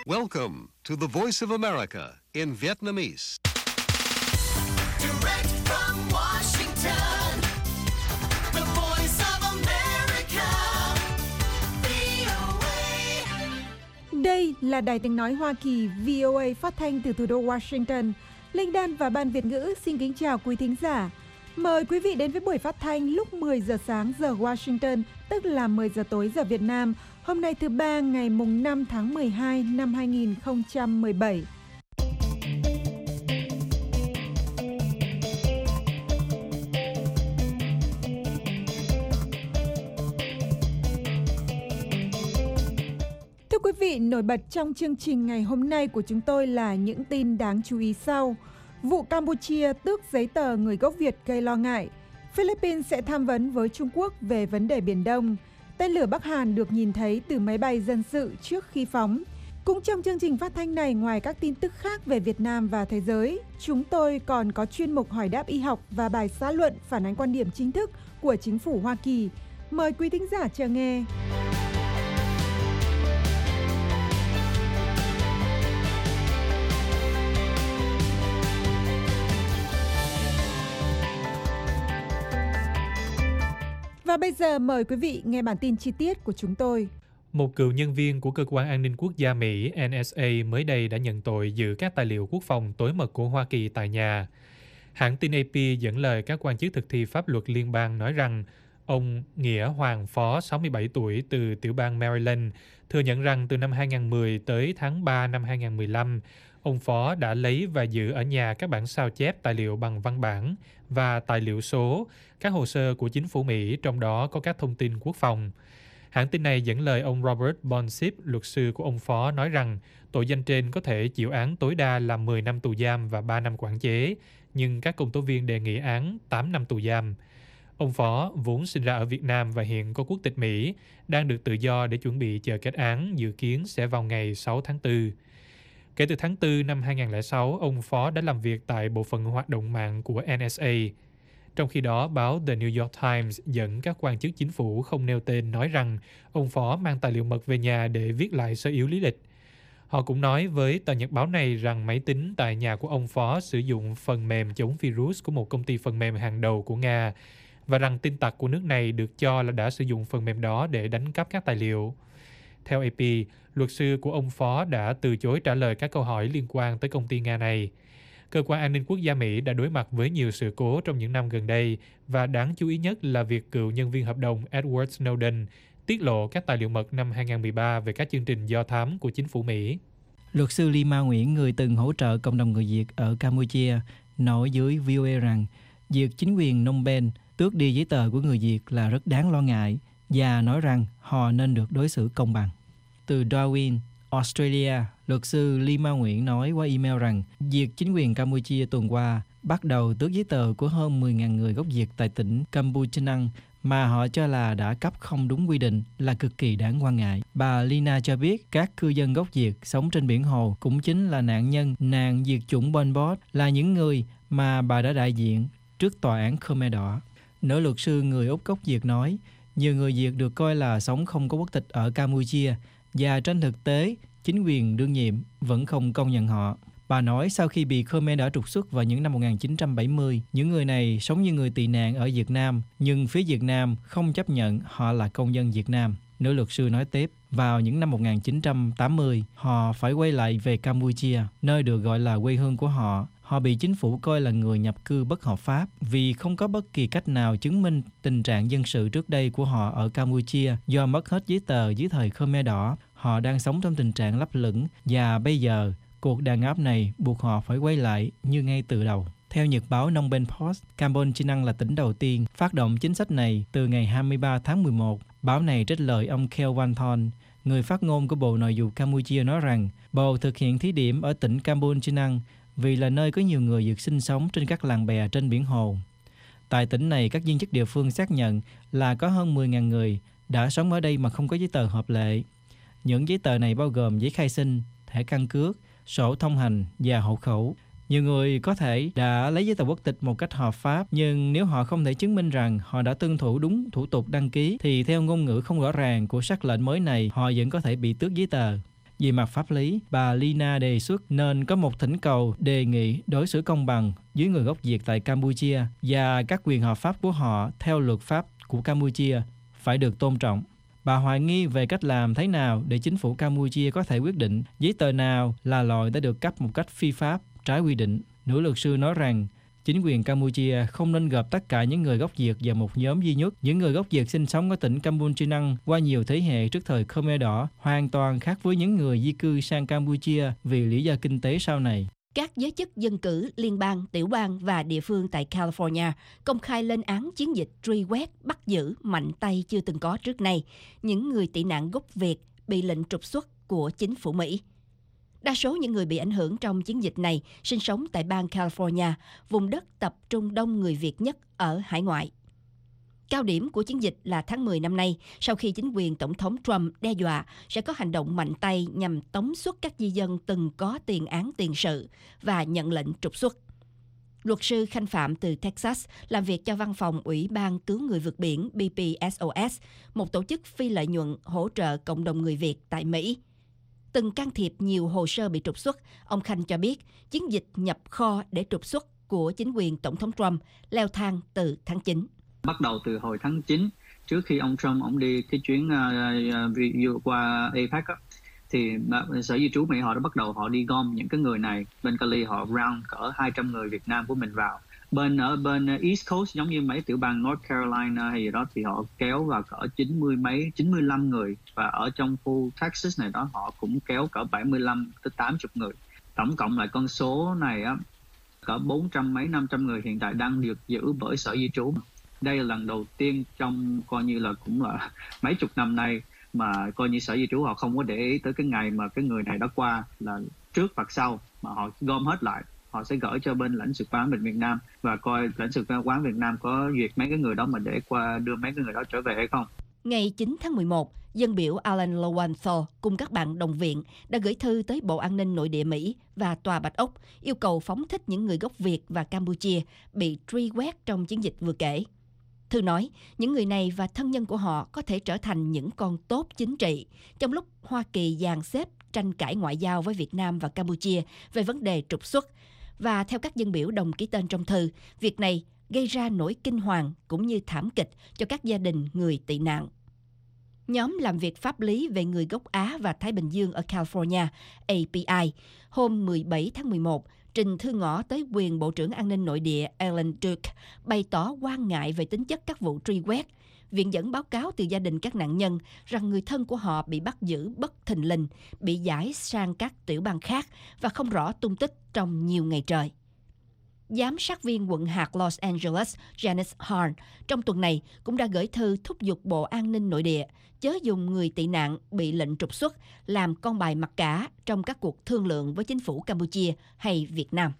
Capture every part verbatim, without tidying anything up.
Welcome to the Voice of America in Vietnamese. Direct from Washington, the Voice of America, vê o a. Đây là Đài Tiếng nói Hoa Kỳ vê o a phát thanh từ thủ đô Washington. Linh Đan và Ban Việt ngữ xin kính chào quý thính giả. Mời quý vị đến với buổi phát thanh lúc mười giờ sáng giờ Washington, tức là mười giờ tối giờ Việt Nam. Hôm nay thứ ba ngày mùng năm tháng mười hai năm hai nghìn không trăm mười bảy. Thưa quý vị, nổi bật trong chương trình ngày hôm nay của chúng tôi là những tin đáng chú ý sau. Vụ Campuchia tước giấy tờ người gốc Việt gây lo ngại. Philippines sẽ tham vấn với Trung Quốc về vấn đề Biển Đông. Tên lửa Bắc Hàn được nhìn thấy từ máy bay dân sự trước khi phóng. Cũng trong chương trình phát thanh này, ngoài các tin tức khác về Việt Nam và thế giới, chúng tôi còn có chuyên mục hỏi đáp y học và bài xã luận phản ánh quan điểm chính thức của chính phủ Hoa Kỳ. Mời quý thính giả chờ nghe. Và bây giờ mời quý vị nghe bản tin chi tiết của chúng tôi. Một cựu nhân viên của Cơ quan An ninh Quốc gia Mỹ N S A mới đây đã nhận tội giữ các tài liệu quốc phòng tối mật của Hoa Kỳ tại nhà. Hãng tin A P dẫn lời các quan chức thực thi pháp luật liên bang nói rằng ông Nghĩa Hoàng Phó, sáu mươi bảy tuổi, từ tiểu bang Maryland, thừa nhận rằng từ năm hai nghìn không trăm mười tới tháng ba năm hai nghìn không trăm mười lăm, ông Phó đã lấy và giữ ở nhà các bản sao chép tài liệu bằng văn bản và tài liệu số, các hồ sơ của chính phủ Mỹ, trong đó có các thông tin quốc phòng. Hãng tin này dẫn lời ông Robert Bonsip, luật sư của ông Phó, nói rằng tội danh trên có thể chịu án tối đa là mười năm tù giam và ba năm quản chế, nhưng các công tố viên đề nghị án tám năm tù giam. Ông Phó, vốn sinh ra ở Việt Nam và hiện có quốc tịch Mỹ, đang được tự do để chuẩn bị chờ kết án, dự kiến sẽ vào ngày sáu tháng tư. Kể từ tháng tư năm hai nghìn không trăm lẻ sáu, ông Phó đã làm việc tại bộ phận hoạt động mạng của N S A. Trong khi đó, báo The New York Times dẫn các quan chức chính phủ không nêu tên nói rằng ông Phó mang tài liệu mật về nhà để viết lại sơ yếu lý lịch. Họ cũng nói với tờ nhật báo này rằng máy tính tại nhà của ông Phó sử dụng phần mềm chống virus của một công ty phần mềm hàng đầu của Nga, và rằng tin tặc của nước này được cho là đã sử dụng phần mềm đó để đánh cắp các tài liệu. Theo A P, luật sư của ông Phó đã từ chối trả lời các câu hỏi liên quan tới công ty Nga này. Cơ quan An ninh Quốc gia Mỹ đã đối mặt với nhiều sự cố trong những năm gần đây, và đáng chú ý nhất là việc cựu nhân viên hợp đồng Edward Snowden tiết lộ các tài liệu mật năm hai nghìn không trăm mười ba về các chương trình do thám của chính phủ Mỹ. Luật sư Ly Ma Nguyễn, người từng hỗ trợ cộng đồng người Việt ở Campuchia, nói dưới vê o a rằng việc chính quyền Phnom Penh tước đi giấy tờ của người Việt là rất đáng lo ngại, và nói rằng họ nên được đối xử công bằng. Từ Darwin, Australia, luật sư Ly Ma Nguyễn nói qua email rằng việc chính quyền Campuchia tuần qua bắt đầu tước giấy tờ của hơn mười nghìn người gốc Việt tại tỉnh Kampuchea mà họ cho là đã cấp không đúng quy định là cực kỳ đáng quan ngại. Bà Lina cho biết các cư dân gốc Việt sống trên biển Hồ cũng chính là nạn nhân nạn diệt chủng Pol Pot, là những người mà bà đã đại diện trước tòa án Khmer Đỏ. Nữ luật sư người Úc gốc Việt nói nhiều người Việt được coi là sống không có quốc tịch ở Campuchia, và trên thực tế, chính quyền đương nhiệm vẫn không công nhận họ. Bà nói sau khi bị Khmer Đỏ trục xuất vào những năm một nghìn chín trăm bảy mươi, những người này sống như người tị nạn ở Việt Nam, nhưng phía Việt Nam không chấp nhận họ là công dân Việt Nam. Nữ luật sư nói tiếp, vào những năm một nghìn chín trăm tám mươi, họ phải quay lại về Campuchia, nơi được gọi là quê hương của họ. Họ bị chính phủ coi là người nhập cư bất hợp pháp vì không có bất kỳ cách nào chứng minh tình trạng dân sự trước đây của họ ở Campuchia do mất hết giấy tờ dưới thời Khmer Đỏ. Họ đang sống trong tình trạng lấp lửng, và bây giờ cuộc đàn áp này buộc họ phải quay lại như ngay từ đầu. Theo nhật báo Phnom Penh Post, Kampuchea là tỉnh đầu tiên phát động chính sách này từ ngày hai mươi ba tháng mười một. Báo này trích lời ông Keo Van Thon, người phát ngôn của Bộ Nội vụ Campuchia, nói rằng Bộ thực hiện thí điểm ở tỉnh Kampuchea vì là nơi có nhiều người Việt sinh sống trên các làng bè trên biển Hồ. Tại tỉnh này, các viên chức địa phương xác nhận là có hơn mười nghìn người đã sống ở đây mà không có giấy tờ hợp lệ. Những giấy tờ này bao gồm giấy khai sinh, thẻ căn cước, sổ thông hành và hộ khẩu. Nhiều người có thể đã lấy giấy tờ quốc tịch một cách hợp pháp, nhưng nếu họ không thể chứng minh rằng họ đã tuân thủ đúng thủ tục đăng ký, thì theo ngôn ngữ không rõ ràng của sắc lệnh mới này, họ vẫn có thể bị tước giấy tờ. Về mặt pháp lý, bà Lina đề xuất nên có một thỉnh cầu đề nghị đối xử công bằng với người gốc Việt tại Campuchia và các quyền hợp pháp của họ theo luật pháp của Campuchia phải được tôn trọng. Bà hoài nghi về cách làm thế nào để chính phủ Campuchia có thể quyết định giấy tờ nào là loại đã được cấp một cách phi pháp, trái quy định. Nữ luật sư nói rằng chính quyền Campuchia không nên gộp tất cả những người gốc Việt vào một nhóm duy nhất. Những người gốc Việt sinh sống ở tỉnh Kampong Chhnang qua nhiều thế hệ trước thời Khmer Đỏ hoàn toàn khác với những người di cư sang Campuchia vì lý do kinh tế sau này. Các giới chức dân cử, liên bang, tiểu bang và địa phương tại California công khai lên án chiến dịch truy quét, bắt giữ mạnh tay chưa từng có trước nay những người tị nạn gốc Việt bị lệnh trục xuất của chính phủ Mỹ. Đa số những người bị ảnh hưởng trong chiến dịch này sinh sống tại bang California, vùng đất tập trung đông người Việt nhất ở hải ngoại. Cao điểm của chiến dịch là tháng mười năm nay, sau khi chính quyền Tổng thống Trump đe dọa sẽ có hành động mạnh tay nhằm tống xuất các di dân từng có tiền án tiền sự và nhận lệnh trục xuất. Luật sư Khanh Phạm từ Texas làm việc cho văn phòng Ủy ban Cứu người vượt biển B P S O S, một tổ chức phi lợi nhuận hỗ trợ cộng đồng người Việt tại Mỹ. Từng can thiệp nhiều hồ sơ bị trục xuất, ông Khanh cho biết chiến dịch nhập kho để trục xuất của chính quyền Tổng thống Trump leo thang từ tháng chín. Bắt đầu từ hồi tháng chín, trước khi ông Trump ông đi cái chuyến uh, uh, qua a pếch á, thì uh, Sở Di trú Mỹ họ đã bắt đầu họ đi gom những cái người này. Bên Cali họ round cỡ hai trăm người Việt Nam của mình vào. Bên ở bên East Coast giống như mấy tiểu bang North Carolina hay gì đó thì họ kéo vào cỡ chín mươi mấy, chín mươi lăm người. Và ở trong khu Texas này đó họ cũng kéo cỡ bảy mươi lăm tới tám mươi người. Tổng cộng lại con số này á, cỡ bốn trăm mấy, năm trăm người hiện tại đang được giữ bởi Sở Di trú. Đây là lần đầu tiên trong coi như là cũng là mấy chục năm nay mà coi như Sở Di trú họ không có để ý tới cái ngày mà cái người này đã qua là trước hoặc sau, mà họ gom hết lại. Họ sẽ gửi cho bên lãnh sự quán bên Việt Nam và coi lãnh sự quán Việt Nam có duyệt mấy cái người đó mà để qua đưa mấy cái người đó trở về hay không. Ngày chín tháng mười một, dân biểu Alan Lowenthal cùng các bạn đồng viện đã gửi thư tới Bộ An ninh Nội địa Mỹ và Tòa Bạch Ốc yêu cầu phóng thích những người gốc Việt và Campuchia bị truy quét trong chiến dịch vừa kể. Thư nói, những người này và thân nhân của họ có thể trở thành những con tốt chính trị trong lúc Hoa Kỳ dàn xếp tranh cãi ngoại giao với Việt Nam và Campuchia về vấn đề trục xuất. Và theo các dân biểu đồng ký tên trong thư, việc này gây ra nỗi kinh hoàng cũng như thảm kịch cho các gia đình người tị nạn. Nhóm làm việc pháp lý về người gốc Á và Thái Bình Dương ở California, A P I, hôm mười bảy tháng mười một, trình thư ngõ tới quyền Bộ trưởng An ninh Nội địa Alan Duke, bày tỏ quan ngại về tính chất các vụ truy quét. Viện dẫn báo cáo từ gia đình các nạn nhân rằng người thân của họ bị bắt giữ bất thình lình, bị giải sang các tiểu bang khác và không rõ tung tích trong nhiều ngày trời. Giám sát viên quận hạt Los Angeles Janice Harn trong tuần này cũng đã gửi thư thúc giục Bộ An ninh Nội địa chớ dùng người tị nạn bị lệnh trục xuất làm con bài mặc cả trong các cuộc thương lượng với chính phủ Campuchia hay Việt Nam.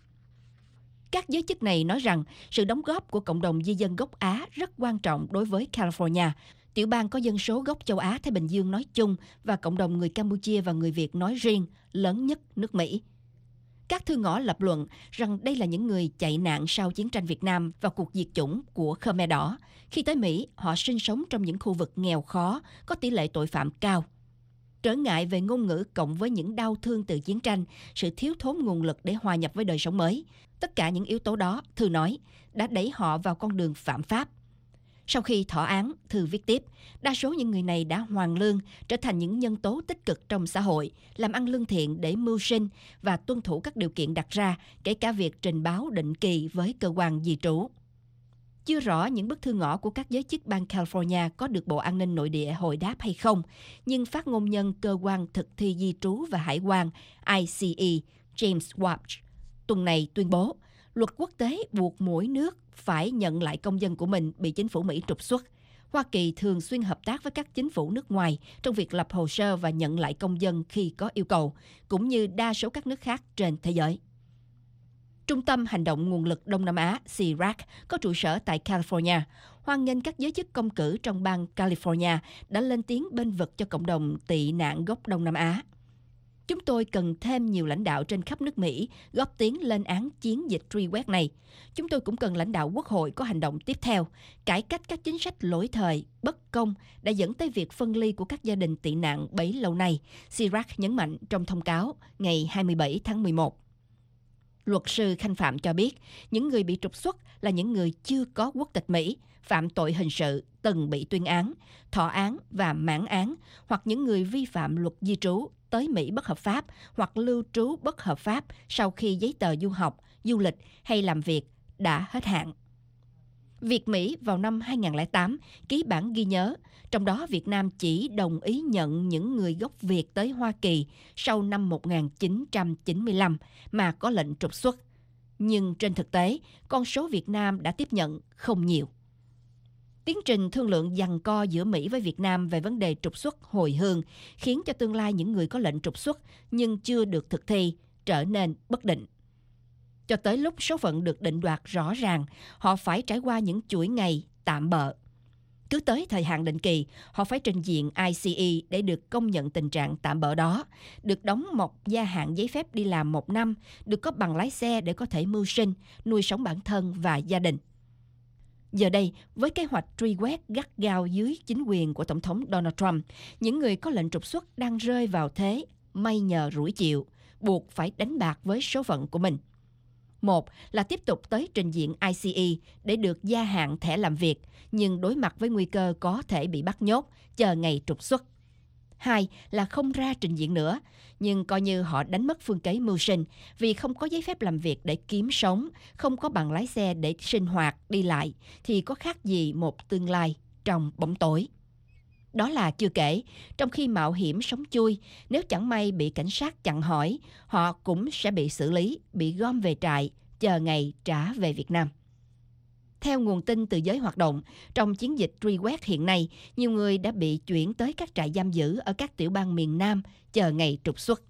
Các giới chức này nói rằng sự đóng góp của cộng đồng di dân gốc Á rất quan trọng đối với California, tiểu bang có dân số gốc châu Á Thái Bình Dương nói chung và cộng đồng người Campuchia và người Việt nói riêng lớn nhất nước Mỹ. Các thư ngõ lập luận rằng đây là những người chạy nạn sau chiến tranh Việt Nam và cuộc diệt chủng của Khmer Đỏ. Khi tới Mỹ, họ sinh sống trong những khu vực nghèo khó, có tỷ lệ tội phạm cao. Trở ngại về ngôn ngữ cộng với những đau thương từ chiến tranh, sự thiếu thốn nguồn lực để hòa nhập với đời sống mới. Tất cả những yếu tố đó, Thư nói, đã đẩy họ vào con đường phạm pháp. Sau khi thọ án, Thư viết tiếp, đa số những người này đã hoàn lương, trở thành những nhân tố tích cực trong xã hội, làm ăn lương thiện để mưu sinh và tuân thủ các điều kiện đặt ra, kể cả việc trình báo định kỳ với cơ quan di trú. Chưa rõ những bức thư ngõ của các giới chức bang California có được Bộ An ninh Nội địa hồi đáp hay không, nhưng phát ngôn nhân cơ quan thực thi di trú và hải quan I C E James Walsh tuần này tuyên bố, luật quốc tế buộc mỗi nước phải nhận lại công dân của mình bị chính phủ Mỹ trục xuất. Hoa Kỳ thường xuyên hợp tác với các chính phủ nước ngoài trong việc lập hồ sơ và nhận lại công dân khi có yêu cầu, cũng như đa số các nước khác trên thế giới. Trung tâm Hành động Nguồn lực Đông Nam Á C R A C có trụ sở tại California, hoan nghênh các giới chức công cử trong bang California đã lên tiếng bênh vực cho cộng đồng tị nạn gốc Đông Nam Á. Chúng tôi cần thêm nhiều lãnh đạo trên khắp nước Mỹ góp tiếng lên án chiến dịch truy quét này. Chúng tôi cũng cần lãnh đạo quốc hội có hành động tiếp theo, cải cách các chính sách lỗi thời, bất công đã dẫn tới việc phân ly của các gia đình tị nạn bấy lâu nay, Chirac nhấn mạnh trong thông cáo ngày hai mươi bảy tháng mười một. Luật sư Khanh Phạm cho biết, những người bị trục xuất là những người chưa có quốc tịch Mỹ, phạm tội hình sự, từng bị tuyên án, thọ án và mãn án, hoặc những người vi phạm luật di trú, tới Mỹ bất hợp pháp hoặc lưu trú bất hợp pháp sau khi giấy tờ du học, du lịch hay làm việc đã hết hạn. Việt Mỹ vào năm hai không không tám ký bản ghi nhớ, trong đó Việt Nam chỉ đồng ý nhận những người gốc Việt tới Hoa Kỳ sau năm một nghìn chín trăm chín mươi lăm mà có lệnh trục xuất. Nhưng trên thực tế, con số Việt Nam đã tiếp nhận không nhiều. Tiến trình thương lượng giằng co giữa Mỹ với Việt Nam về vấn đề trục xuất hồi hương khiến cho tương lai những người có lệnh trục xuất nhưng chưa được thực thi trở nên bất định. Cho tới lúc số phận được định đoạt rõ ràng, họ phải trải qua những chuỗi ngày tạm bợ. Cứ tới thời hạn định kỳ, họ phải trình diện I C E để được công nhận tình trạng tạm bợ đó, được đóng một gia hạn giấy phép đi làm một năm, được có bằng lái xe để có thể mưu sinh, nuôi sống bản thân và gia đình. Giờ đây, với kế hoạch truy quét gắt gao dưới chính quyền của Tổng thống Donald Trump, những người có lệnh trục xuất đang rơi vào thế may nhờ rủi chịu, buộc phải đánh bạc với số phận của mình. Một là tiếp tục tới trình diện I C E để được gia hạn thẻ làm việc, nhưng đối mặt với nguy cơ có thể bị bắt nhốt, chờ ngày trục xuất. Hai là không ra trình diện nữa, nhưng coi như họ đánh mất phương kế mưu sinh vì không có giấy phép làm việc để kiếm sống, không có bằng lái xe để sinh hoạt, đi lại, thì có khác gì một tương lai trong bóng tối. Đó là chưa kể, trong khi mạo hiểm sống chui, nếu chẳng may bị cảnh sát chặn hỏi, họ cũng sẽ bị xử lý, bị gom về trại, chờ ngày trả về Việt Nam. Theo nguồn tin từ giới hoạt động, trong chiến dịch truy quét hiện nay, nhiều người đã bị chuyển tới các trại giam giữ ở các tiểu bang miền Nam, chờ ngày trục xuất.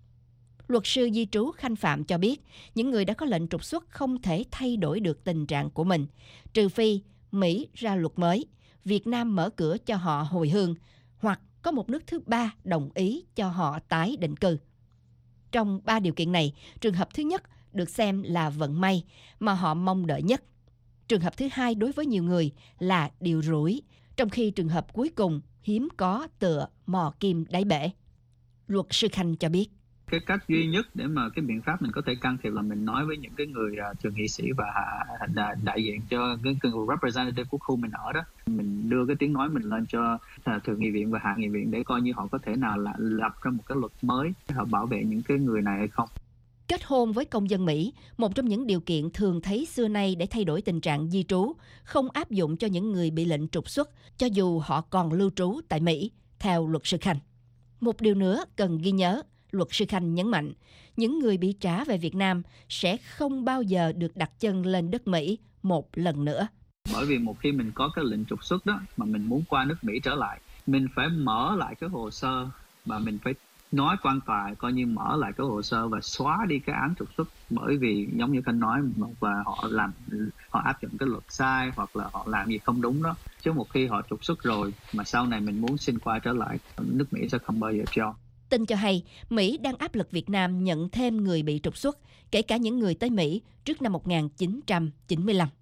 Luật sư di trú Khanh Phạm cho biết, những người đã có lệnh trục xuất không thể thay đổi được tình trạng của mình, trừ phi Mỹ ra luật mới, Việt Nam mở cửa cho họ hồi hương, hoặc có một nước thứ ba đồng ý cho họ tái định cư. Trong ba điều kiện này, trường hợp thứ nhất được xem là vận may mà họ mong đợi nhất. Trường hợp thứ hai đối với nhiều người là điều rủi, trong khi trường hợp cuối cùng hiếm có tựa mò kim đáy bể. Luật sư Khanh cho biết. Cái cách duy nhất để mà cái biện pháp mình có thể can thiệp là mình nói với những cái người uh, thượng nghị sĩ và uh, đại, đại diện cho cái, cái người representative của khu mình ở đó, mình đưa cái tiếng nói mình lên cho uh, thượng nghị viện và hạ nghị viện để coi như họ có thể nào là lập ra một cái luật mới để họ bảo vệ những cái người này hay không. Kết hôn với công dân Mỹ, một trong những điều kiện thường thấy xưa nay để thay đổi tình trạng di trú, không áp dụng cho những người bị lệnh trục xuất, cho dù họ còn lưu trú tại Mỹ, theo luật sư Khanh. Một điều nữa cần ghi nhớ, luật sư Khanh nhấn mạnh, những người bị trả về Việt Nam sẽ không bao giờ được đặt chân lên đất Mỹ một lần nữa. Bởi vì một khi mình có cái lệnh trục xuất đó, mà mình muốn qua nước Mỹ trở lại, mình phải mở lại cái hồ sơ và mình phải nói quan tòa coi như mở lại cái hồ sơ và xóa đi cái án trục xuất, bởi vì giống như Khanh nói và họ làm họ áp dụng cái luật sai hoặc là họ làm gì không đúng đó, chứ một khi họ trục xuất rồi mà sau này mình muốn xin qua trở lại, nước Mỹ sẽ không bao giờ cho. Tin cho hay, Mỹ đang áp lực Việt Nam nhận thêm người bị trục xuất, kể cả những người tới Mỹ trước năm một nghìn chín trăm chín mươi lăm.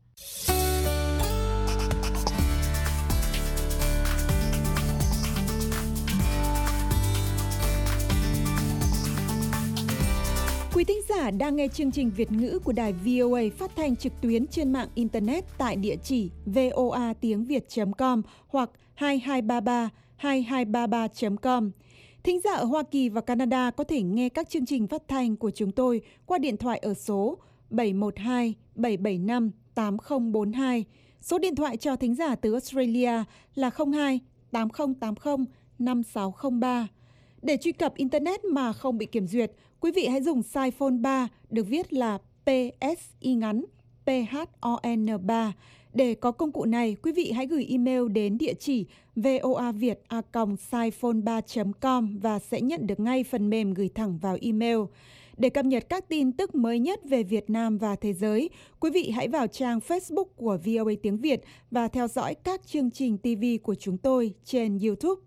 Quý thính giả đang nghe chương trình Việt ngữ của đài vê o a phát thanh trực tuyến trên mạng Internet tại địa chỉ voa tiếng việt chấm com hoặc hai hai ba ba hai hai ba ba chấm com. Thính giả ở Hoa Kỳ và Canada có thể nghe các chương trình phát thanh của chúng tôi qua điện thoại ở số bảy một hai bảy bảy năm tám không bốn hai. Số điện thoại cho thính giả từ Australia là không hai tám không tám không năm sáu không ba. Để truy cập Internet mà không bị kiểm duyệt, quý vị hãy dùng size phone ba được viết là pê ét y ngắn pê hát o en ba. Để có công cụ này, quý vị hãy gửi email đến địa chỉ voaviet a còng siphone ba chấm com và sẽ nhận được ngay phần mềm gửi thẳng vào email. Để cập nhật các tin tức mới nhất về Việt Nam và thế giới, quý vị hãy vào trang Facebook của vê o a Tiếng Việt và theo dõi các chương trình ti vi của chúng tôi trên YouTube.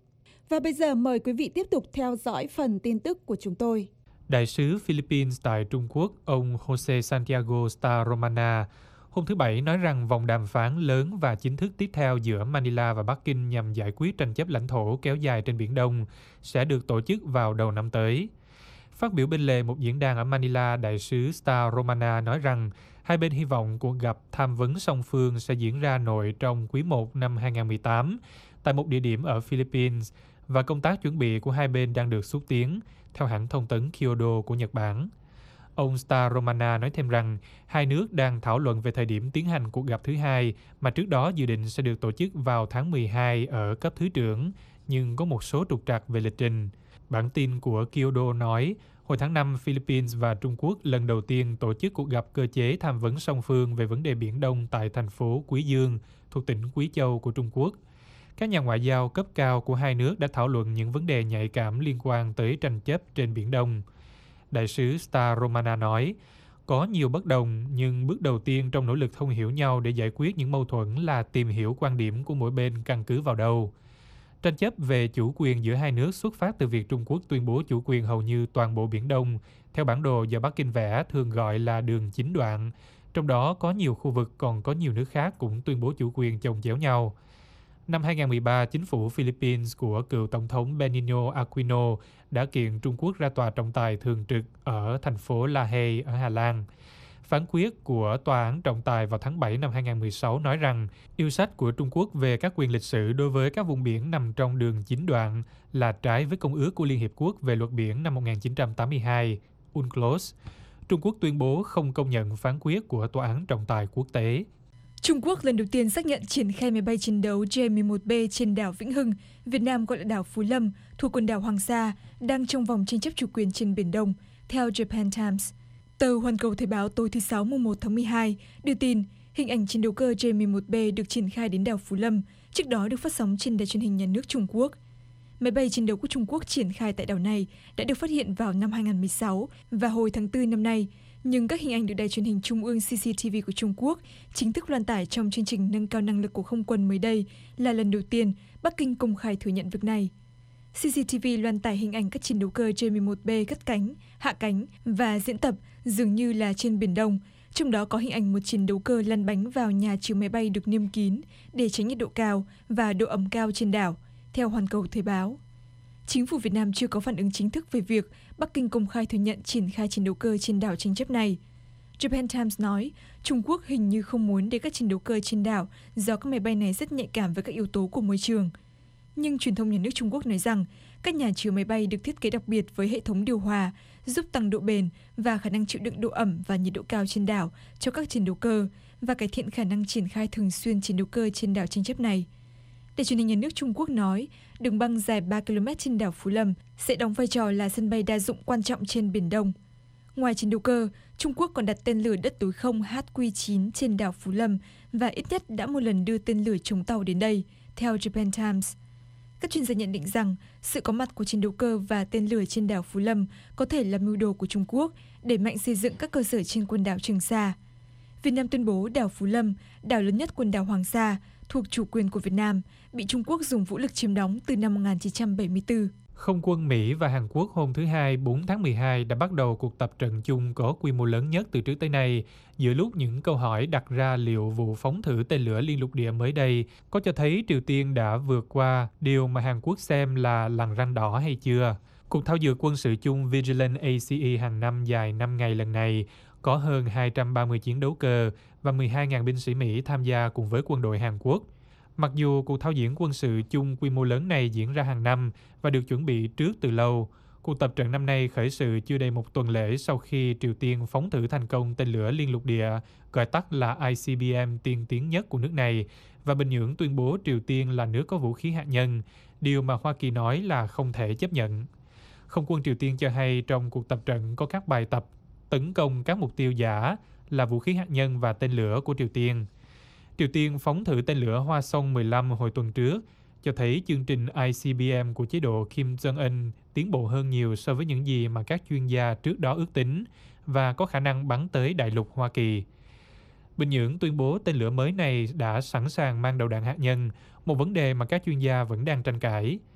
Và bây giờ mời quý vị tiếp tục theo dõi phần tin tức của chúng tôi. Đại sứ Philippines tại Trung Quốc, ông Jose Santiago Starromana, hôm thứ Bảy nói rằng vòng đàm phán lớn và chính thức tiếp theo giữa Manila và Bắc Kinh nhằm giải quyết tranh chấp lãnh thổ kéo dài trên Biển Đông sẽ được tổ chức vào đầu năm tới. Phát biểu bên lề một diễn đàn ở Manila, đại sứ Starromana nói rằng hai bên hy vọng cuộc gặp tham vấn song phương sẽ diễn ra nội trong quý một năm hai không một tám tại một địa điểm ở Philippines và công tác chuẩn bị của hai bên đang được xúc tiến, theo hãng thông tấn Kyodo của Nhật Bản. Ông Starromana nói thêm rằng hai nước đang thảo luận về thời điểm tiến hành cuộc gặp thứ hai mà trước đó dự định sẽ được tổ chức vào tháng mười hai ở cấp thứ trưởng, nhưng có một số trục trặc về lịch trình. Bản tin của Kyodo nói, hồi tháng năm, Philippines và Trung Quốc lần đầu tiên tổ chức cuộc gặp cơ chế tham vấn song phương về vấn đề Biển Đông tại thành phố Quý Dương, thuộc tỉnh Quý Châu của Trung Quốc. Các nhà ngoại giao cấp cao của hai nước đã thảo luận những vấn đề nhạy cảm liên quan tới tranh chấp trên Biển Đông. Đại sứ Starromana nói, có nhiều bất đồng, nhưng bước đầu tiên trong nỗ lực thông hiểu nhau để giải quyết những mâu thuẫn là tìm hiểu quan điểm của mỗi bên căn cứ vào đâu. Tranh chấp về chủ quyền giữa hai nước xuất phát từ việc Trung Quốc tuyên bố chủ quyền hầu như toàn bộ Biển Đông, theo bản đồ do Bắc Kinh vẽ thường gọi là đường chín đoạn, trong đó có nhiều khu vực còn có nhiều nước khác cũng tuyên bố chủ quyền chồng chéo nhau. Năm hai không một ba, chính phủ Philippines của cựu Tổng thống Benigno Aquino đã kiện Trung Quốc ra tòa trọng tài thường trực ở thành phố La Hay ở Hà Lan. Phán quyết của Tòa án trọng tài vào tháng bảy năm hai không một sáu nói rằng yêu sách của Trung Quốc về các quyền lịch sử đối với các vùng biển nằm trong đường chín đoạn là trái với Công ước của Liên Hiệp Quốc về luật biển năm một nghìn chín trăm tám mươi hai, UNCLOS. Trung Quốc tuyên bố không công nhận phán quyết của Tòa án trọng tài quốc tế. Trung Quốc lần đầu tiên xác nhận triển khai máy bay chiến đấu J mười một B trên đảo Vĩnh Hưng, Việt Nam gọi là đảo Phú Lâm, thuộc quần đảo Hoàng Sa, đang trong vòng tranh chấp chủ quyền trên Biển Đông, theo Japan Times. Tờ Hoàn Cầu Thời báo tối thứ Sáu mùng một tháng mười hai đưa tin hình ảnh chiến đấu cơ J mười một B được triển khai đến đảo Phú Lâm, trước đó được phát sóng trên đài truyền hình nhà nước Trung Quốc. Máy bay chiến đấu của Trung Quốc triển khai tại đảo này đã được phát hiện vào năm hai không một sáu và hồi tháng tư năm nay, nhưng các hình ảnh được đài truyền hình Trung ương C C T V của Trung Quốc chính thức loan tải trong chương trình nâng cao năng lực của không quân mới đây là lần đầu tiên Bắc Kinh công khai thừa nhận việc này. C C T V loan tải hình ảnh các chiến đấu cơ J mười một B cất cánh, hạ cánh và diễn tập dường như là trên Biển Đông, trong đó có hình ảnh một chiến đấu cơ lăn bánh vào nhà chứa máy bay được niêm kín để tránh nhiệt độ cao và độ ẩm cao trên đảo, theo Hoàn Cầu Thời báo. Chính phủ Việt Nam chưa có phản ứng chính thức về việc Bắc Kinh công khai thừa nhận triển khai chiến đấu cơ trên đảo tranh chấp này. Japan Times nói Trung Quốc hình như không muốn để các chiến đấu cơ trên đảo do các máy bay này rất nhạy cảm với các yếu tố của môi trường. Nhưng truyền thông nhà nước Trung Quốc nói rằng các nhà chứa máy bay được thiết kế đặc biệt với hệ thống điều hòa, giúp tăng độ bền và khả năng chịu đựng độ ẩm và nhiệt độ cao trên đảo cho các chiến đấu cơ và cải thiện khả năng triển khai thường xuyên chiến đấu cơ trên đảo tranh chấp này. Đài truyền hình nhà nước Trung Quốc nói đường băng dài ba ki lô mét trên đảo Phú Lâm sẽ đóng vai trò là sân bay đa dụng quan trọng trên Biển Đông. Ngoài chiến đấu cơ, Trung Quốc còn đặt tên lửa đất đối không H Q chín trên đảo Phú Lâm và ít nhất đã một lần đưa tên lửa chống tàu đến đây, theo Japan Times. Các chuyên gia nhận định rằng sự có mặt của chiến đấu cơ và tên lửa trên đảo Phú Lâm có thể là mưu đồ của Trung Quốc để mạnh xây dựng các cơ sở trên quần đảo Trường Sa. Việt Nam tuyên bố đảo Phú Lâm, đảo lớn nhất quần đảo Hoàng Sa, thuộc chủ quyền của Việt Nam, bị Trung Quốc dùng vũ lực chiếm đóng từ năm một nghìn chín trăm bảy mươi tư. Không quân Mỹ và Hàn Quốc hôm thứ Hai, bốn tháng mười hai đã bắt đầu cuộc tập trận chung có quy mô lớn nhất từ trước tới nay, giữa lúc những câu hỏi đặt ra liệu vụ phóng thử tên lửa liên lục địa mới đây có cho thấy Triều Tiên đã vượt qua điều mà Hàn Quốc xem là lằn ranh đỏ hay chưa. Cuộc thao dượt quân sự chung Vigilant A C E hàng năm dài năm ngày lần này có hơn hai trăm ba mươi chiến đấu cơ và mười hai nghìn binh sĩ Mỹ tham gia cùng với quân đội Hàn Quốc. Mặc dù cuộc thao diễn quân sự chung quy mô lớn này diễn ra hàng năm và được chuẩn bị trước từ lâu, cuộc tập trận năm nay khởi sự chưa đầy một tuần lễ sau khi Triều Tiên phóng thử thành công tên lửa liên lục địa, gọi tắt là I C B M tiên tiến nhất của nước này, và Bình Nhưỡng tuyên bố Triều Tiên là nước có vũ khí hạt nhân, điều mà Hoa Kỳ nói là không thể chấp nhận. Không quân Triều Tiên cho hay trong cuộc tập trận có các bài tập tấn công các mục tiêu giả là vũ khí hạt nhân và tên lửa của Triều Tiên. Triều Tiên phóng thử tên lửa Hoa Song mười lăm hồi tuần trước, cho thấy chương trình I C B M của chế độ Kim Jong-un tiến bộ hơn nhiều so với những gì mà các chuyên gia trước đó ước tính và có khả năng bắn tới đại lục Hoa Kỳ. Bình Nhưỡng tuyên bố tên lửa mới này đã sẵn sàng mang đầu đạn hạt nhân, một vấn đề mà các chuyên gia vẫn đang tranh cãi.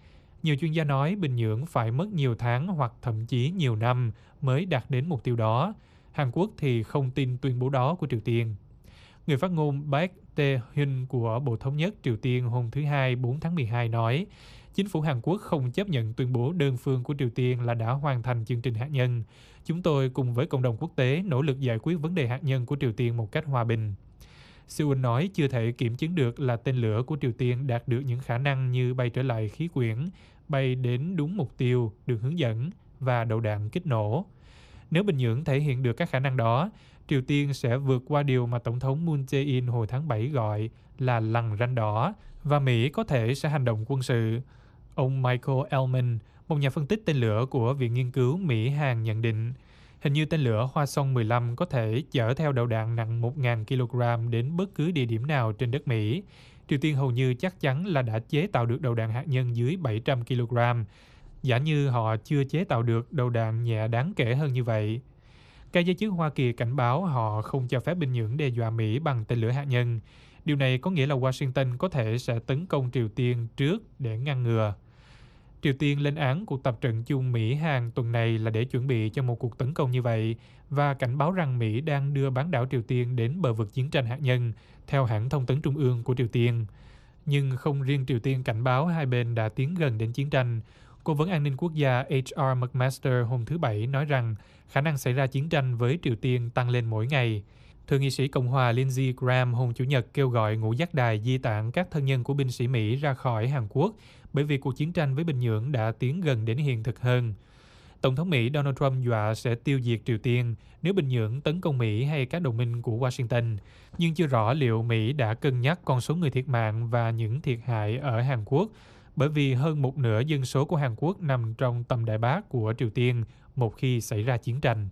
Nhiều chuyên gia nói Bình Nhưỡng phải mất nhiều tháng hoặc thậm chí nhiều năm mới đạt đến mục tiêu đó. Hàn Quốc thì không tin tuyên bố đó của Triều Tiên. Người phát ngôn Park Tae-hyun của Bộ Thống nhất Triều Tiên hôm thứ Hai bốn tháng mười hai nói, chính phủ Hàn Quốc không chấp nhận tuyên bố đơn phương của Triều Tiên là đã hoàn thành chương trình hạt nhân. Chúng tôi cùng với cộng đồng quốc tế nỗ lực giải quyết vấn đề hạt nhân của Triều Tiên một cách hòa bình. Seoul nói chưa thể kiểm chứng được là tên lửa của Triều Tiên đạt được những khả năng như bay trở lại khí quyển, bay đến đúng mục tiêu được hướng dẫn và đầu đạn kích nổ. Nếu Bình Nhưỡng thể hiện được các khả năng đó, Triều Tiên sẽ vượt qua điều mà Tổng thống Moon Jae-in hồi tháng bảy gọi là lằn ranh đỏ, và Mỹ có thể sẽ hành động quân sự. Ông Michael Elman, một nhà phân tích tên lửa của Viện Nghiên cứu Mỹ-Hàn nhận định, hình như tên lửa Hoa Song mười lăm có thể chở theo đầu đạn nặng một nghìn ki lô gam đến bất cứ địa điểm nào trên đất Mỹ. Triều Tiên hầu như chắc chắn là đã chế tạo được đầu đạn hạt nhân dưới bảy trăm ki lô gam, giả như họ chưa chế tạo được đầu đạn nhẹ đáng kể hơn như vậy. Các giới chức Hoa Kỳ cảnh báo họ không cho phép Bình Nhưỡng đe dọa Mỹ bằng tên lửa hạt nhân. Điều này có nghĩa là Washington có thể sẽ tấn công Triều Tiên trước để ngăn ngừa. Triều Tiên lên án cuộc tập trận chung Mỹ-Hàn tuần này là để chuẩn bị cho một cuộc tấn công như vậy và cảnh báo rằng Mỹ đang đưa bán đảo Triều Tiên đến bờ vực chiến tranh hạt nhân, theo hãng thông tấn trung ương của Triều Tiên. Nhưng không riêng Triều Tiên cảnh báo hai bên đã tiến gần đến chiến tranh. Cố vấn an ninh quốc gia H R McMaster hôm thứ Bảy nói rằng khả năng xảy ra chiến tranh với Triều Tiên tăng lên mỗi ngày. Thượng nghị sĩ Cộng hòa Lindsey Graham hôm Chủ nhật kêu gọi ngũ giác đài di tản các thân nhân của binh sĩ Mỹ ra khỏi Hàn Quốc bởi vì cuộc chiến tranh với Bình Nhưỡng đã tiến gần đến hiện thực hơn. Tổng thống Mỹ Donald Trump dọa sẽ tiêu diệt Triều Tiên nếu Bình Nhưỡng tấn công Mỹ hay các đồng minh của Washington, nhưng chưa rõ liệu Mỹ đã cân nhắc con số người thiệt mạng và những thiệt hại ở Hàn Quốc, bởi vì hơn một nửa dân số của Hàn Quốc nằm trong tầm đại bác của Triều Tiên một khi xảy ra chiến tranh.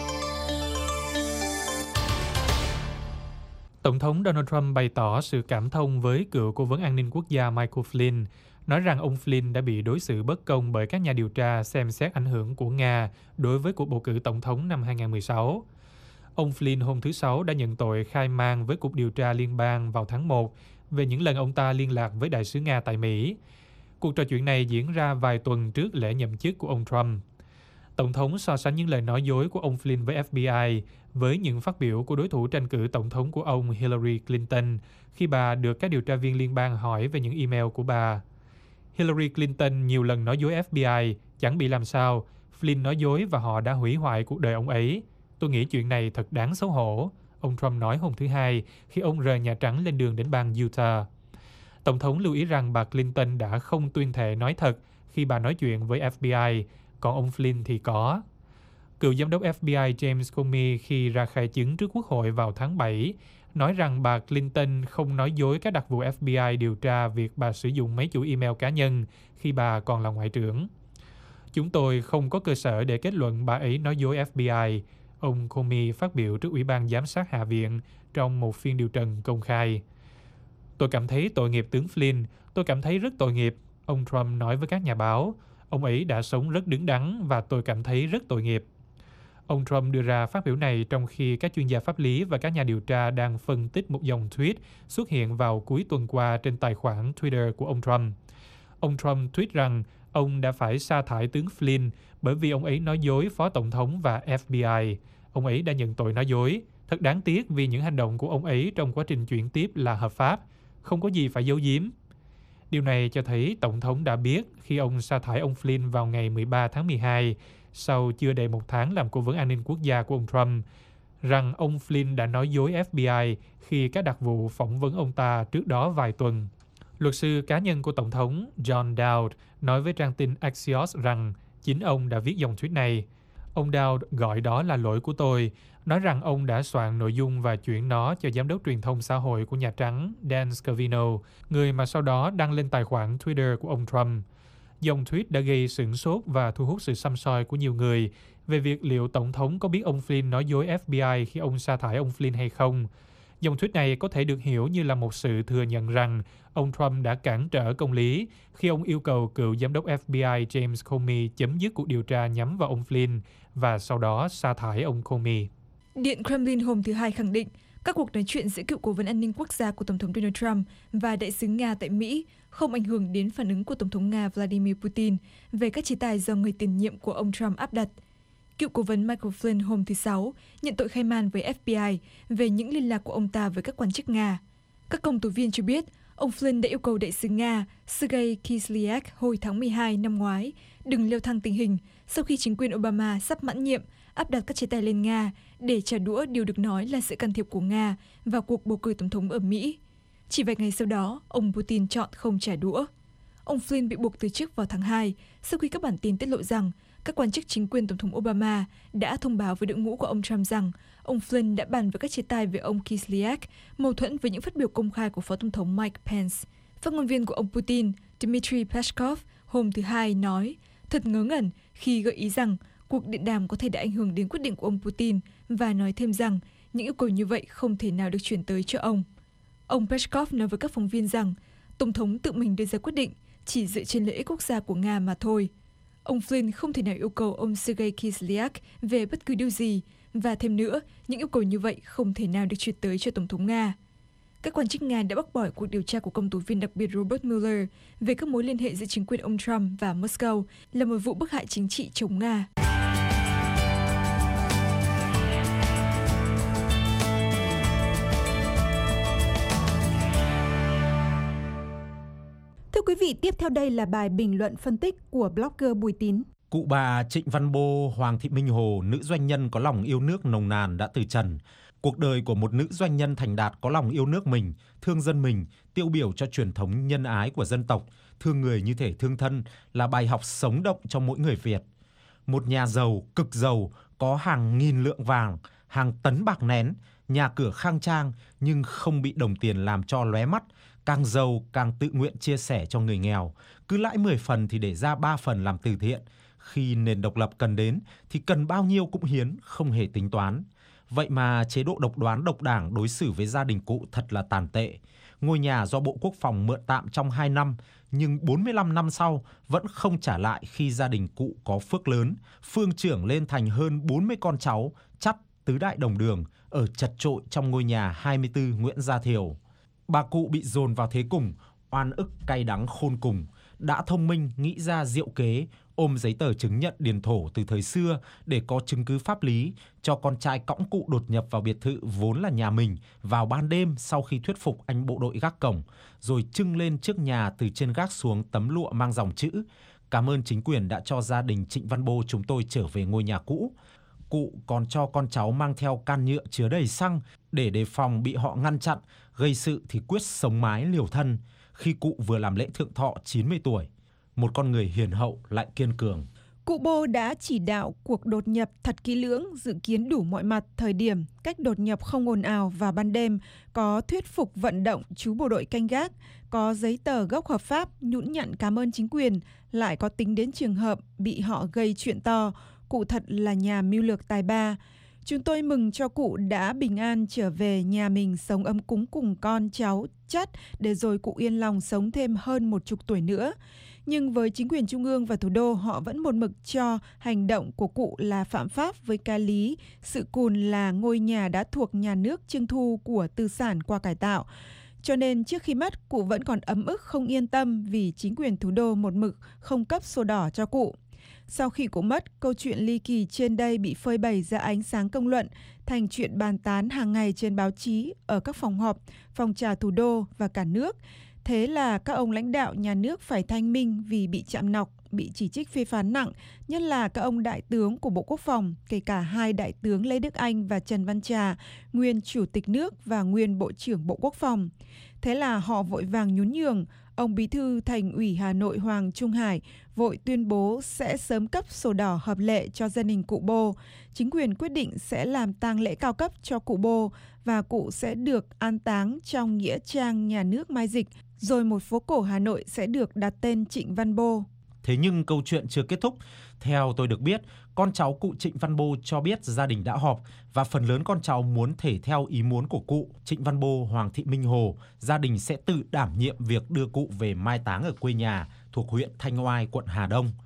Tổng thống Donald Trump bày tỏ sự cảm thông với cựu cố vấn an ninh quốc gia Michael Flynn, nói rằng ông Flynn đã bị đối xử bất công bởi các nhà điều tra xem xét ảnh hưởng của Nga đối với cuộc bầu cử tổng thống năm hai không một sáu. Ông Flynn hôm thứ Sáu đã nhận tội khai man với Cục Điều tra Liên bang vào tháng một về những lần ông ta liên lạc với đại sứ Nga tại Mỹ. Cuộc trò chuyện này diễn ra vài tuần trước lễ nhậm chức của ông Trump. Tổng thống so sánh những lời nói dối của ông Flynn với F B I với những phát biểu của đối thủ tranh cử tổng thống của ông Hillary Clinton khi bà được các điều tra viên liên bang hỏi về những email của bà. Hillary Clinton nhiều lần nói dối F B I, chẳng bị làm sao. Flynn nói dối và họ đã hủy hoại cuộc đời ông ấy. Tôi nghĩ chuyện này thật đáng xấu hổ, ông Trump nói hôm thứ Hai khi ông rời Nhà Trắng lên đường đến bang Utah. Tổng thống lưu ý rằng bà Clinton đã không tuyên thệ nói thật khi bà nói chuyện với F B I, còn ông Flynn thì có. Cựu giám đốc F B I James Comey khi ra khai chứng trước Quốc hội vào tháng bảy nói rằng bà Clinton không nói dối các đặc vụ F B I điều tra việc bà sử dụng mấy chuỗi email cá nhân khi bà còn là ngoại trưởng. Chúng tôi không có cơ sở để kết luận bà ấy nói dối F B I, ông Comey phát biểu trước Ủy ban Giám sát Hạ viện trong một phiên điều trần công khai. Tôi cảm thấy tội nghiệp tướng Flynn, tôi cảm thấy rất tội nghiệp, ông Trump nói với các nhà báo. Ông ấy đã sống rất đứng đắn và tôi cảm thấy rất tội nghiệp. Ông Trump đưa ra phát biểu này trong khi các chuyên gia pháp lý và các nhà điều tra đang phân tích một dòng tweet xuất hiện vào cuối tuần qua trên tài khoản Twitter của ông Trump. Ông Trump tweet rằng ông đã phải sa thải tướng Flynn bởi vì ông ấy nói dối Phó Tổng thống và F B I. Ông ấy đã nhận tội nói dối. Thật đáng tiếc vì những hành động của ông ấy trong quá trình chuyển tiếp là hợp pháp. Không có gì phải giấu giếm. Điều này cho thấy Tổng thống đã biết khi ông sa thải ông Flynn vào ngày mười ba tháng mười hai, sau chưa đầy một tháng làm cố vấn an ninh quốc gia của ông Trump, rằng ông Flynn đã nói dối F B I khi các đặc vụ phỏng vấn ông ta trước đó vài tuần. Luật sư cá nhân của Tổng thống John Dowd nói với trang tin Axios rằng chính ông đã viết dòng tweet này. Ông Dowd gọi đó là lỗi của tôi, nói rằng ông đã soạn nội dung và chuyển nó cho giám đốc truyền thông xã hội của Nhà Trắng Dan Scavino, người mà sau đó đăng lên tài khoản Twitter của ông Trump. Dòng tweet đã gây sửng sốt và thu hút sự săm soi của nhiều người về việc liệu Tổng thống có biết ông Flynn nói dối F B I khi ông sa thải ông Flynn hay không. Dòng tweet này có thể được hiểu như là một sự thừa nhận rằng ông Trump đã cản trở công lý khi ông yêu cầu cựu giám đốc F B I James Comey chấm dứt cuộc điều tra nhắm vào ông Flynn và sau đó sa thải ông Comey. Điện Kremlin hôm thứ Hai khẳng định Các cuộc nói chuyện giữa cựu cố vấn an ninh quốc gia của Tổng thống Donald Trump và đại sứ Nga tại Mỹ không ảnh hưởng đến phản ứng của Tổng thống Nga Vladimir Putin về các chế tài do người tiền nhiệm của ông Trump áp đặt. Cựu cố vấn Michael Flynn hôm thứ Sáu nhận tội khai man với F B I về những liên lạc của ông ta với các quan chức Nga. Các công tố viên cho biết, ông Flynn đã yêu cầu đại sứ Nga Sergei Kislyak hồi tháng mười hai năm ngoái đừng leo thang tình hình sau khi chính quyền Obama sắp mãn nhiệm áp đặt các chế tài lên Nga để trả đũa điều được nói là sự can thiệp của Nga vào cuộc bầu cử tổng thống ở Mỹ. Chỉ vài ngày sau đó, ông Putin chọn không trả đũa. Ông Flynn bị buộc từ chức vào tháng hai sau khi các bản tin tiết lộ rằng các quan chức chính quyền Tổng thống Obama đã thông báo với đội ngũ của ông Trump rằng ông Flynn đã bàn về các chế tài về ông Kislyak, mâu thuẫn với những phát biểu công khai của Phó Tổng thống Mike Pence. Phát ngôn viên của ông Putin, Dmitry Peskov, hôm thứ Hai nói, thật ngớ ngẩn khi gợi ý rằng cuộc điện đàm có thể đã ảnh hưởng đến quyết định của ông Putin và nói thêm rằng những yêu cầu như vậy không thể nào được chuyển tới cho ông. Ông Peskov nói với các phóng viên rằng Tổng thống tự mình đưa ra quyết định chỉ dựa trên lợi ích quốc gia của Nga mà thôi. Ông Flynn không thể nào yêu cầu ông Sergei Kislyak về bất cứ điều gì, và thêm nữa, những yêu cầu như vậy không thể nào được chuyển tới cho Tổng thống Nga. Các quan chức Nga đã bác bỏ cuộc điều tra của công tố viên đặc biệt Robert Mueller về các mối liên hệ giữa chính quyền ông Trump và Moscow là một vụ bức hại chính trị chống Nga. Thưa quý vị, tiếp theo đây là bài bình luận phân tích của blogger Bùi Tín. Cụ bà Trịnh Văn Bô, Hoàng Thị Minh Hồ, nữ doanh nhân có lòng yêu nước nồng nàn đã từ trần. Cuộc đời của một nữ doanh nhân thành đạt có lòng yêu nước mình, thương dân mình, tiêu biểu cho truyền thống nhân ái của dân tộc, thương người như thể thương thân là bài học sống động cho mỗi người Việt. Một nhà giàu, cực giàu, có hàng nghìn lượng vàng, hàng tấn bạc nén, nhà cửa khang trang nhưng không bị đồng tiền làm cho lóe mắt, càng giàu càng tự nguyện chia sẻ cho người nghèo, cứ lãi mười phần thì để ra ba phần làm từ thiện. Khi nền độc lập cần đến thì cần bao nhiêu cũng hiến, không hề tính toán. Vậy mà chế độ độc đoán độc đảng đối xử với gia đình cụ thật là tàn tệ. Ngôi nhà do Bộ Quốc phòng mượn tạm trong hai năm, nhưng bốn mươi lăm năm sau vẫn không trả lại khi gia đình cụ có phước lớn, phương trưởng lên thành hơn bốn mươi con cháu, chắt tứ đại đồng đường, ở chật chội trong ngôi nhà hai mươi tư Nguyễn Gia Thiều. Bà cụ bị dồn vào thế cùng, oan ức cay đắng khôn cùng, đã thông minh nghĩ ra diệu kế, ôm giấy tờ chứng nhận điền thổ từ thời xưa để có chứng cứ pháp lý, cho con trai cõng cụ đột nhập vào biệt thự vốn là nhà mình vào ban đêm sau khi thuyết phục anh bộ đội gác cổng, rồi trưng lên trước nhà từ trên gác xuống tấm lụa mang dòng chữ: cảm ơn chính quyền đã cho gia đình Trịnh Văn Bô chúng tôi trở về ngôi nhà cũ. Cụ còn cho con cháu mang theo can nhựa chứa đầy xăng để đề phòng bị họ ngăn chặn, gây sự thì quyết sống mái liều thân. Khi cụ vừa làm lễ thượng thọ chín mươi tuổi, một con người hiền hậu lại kiên cường. Cụ Bô đã chỉ đạo cuộc đột nhập thật kỹ lưỡng, dự kiến đủ mọi mặt, thời điểm, cách đột nhập không ồn ào vào ban đêm, có thuyết phục vận động chú bộ đội canh gác, có giấy tờ gốc hợp pháp, nhũn nhặn cảm ơn chính quyền, lại có tính đến trường hợp bị họ gây chuyện to. Cụ thật là nhà mưu lược tài ba. Chúng tôi mừng cho cụ đã bình an trở về nhà mình sống ấm cúng cùng con cháu chắt, để rồi cụ yên lòng sống thêm hơn một chục tuổi nữa. Nhưng với chính quyền trung ương và thủ đô, họ vẫn một mực cho hành động của cụ là phạm pháp với cái lý sự cùn là ngôi nhà đã thuộc nhà nước trưng thu của tư sản qua cải tạo. Cho nên trước khi mất, cụ vẫn còn ấm ức không yên tâm vì chính quyền thủ đô một mực không cấp sổ đỏ cho cụ. Sau khi cụ mất, câu chuyện ly kỳ trên đây bị phơi bày ra ánh sáng công luận, thành chuyện bàn tán hàng ngày trên báo chí, ở các phòng họp, phòng trà thủ đô và cả nước. Thế là các ông lãnh đạo nhà nước phải thanh minh vì bị chạm nọc, bị chỉ trích phê phán nặng, nhất là các ông đại tướng của Bộ Quốc phòng, kể cả hai đại tướng Lê Đức Anh và Trần Văn Trà, nguyên Chủ tịch nước và nguyên Bộ trưởng Bộ Quốc phòng. Thế là họ vội vàng nhún nhường. Ông Bí thư Thành ủy Hà Nội Hoàng Trung Hải vội tuyên bố sẽ sớm cấp sổ đỏ hợp lệ cho gia đình cụ Bô. Chính quyền quyết định sẽ làm tang lễ cao cấp cho cụ Bô và cụ sẽ được an táng trong nghĩa trang nhà nước Mai Dịch. Rồi một phố cổ Hà Nội sẽ được đặt tên Trịnh Văn Bô. Thế nhưng câu chuyện chưa kết thúc. Theo tôi được biết, con cháu cụ Trịnh Văn Bô cho biết gia đình đã họp và phần lớn con cháu muốn thể theo ý muốn của cụ Trịnh Văn Bô, Hoàng Thị Minh Hồ. Gia đình sẽ tự đảm nhiệm việc đưa cụ về mai táng ở quê nhà thuộc huyện Thanh Oai, quận Hà Đông.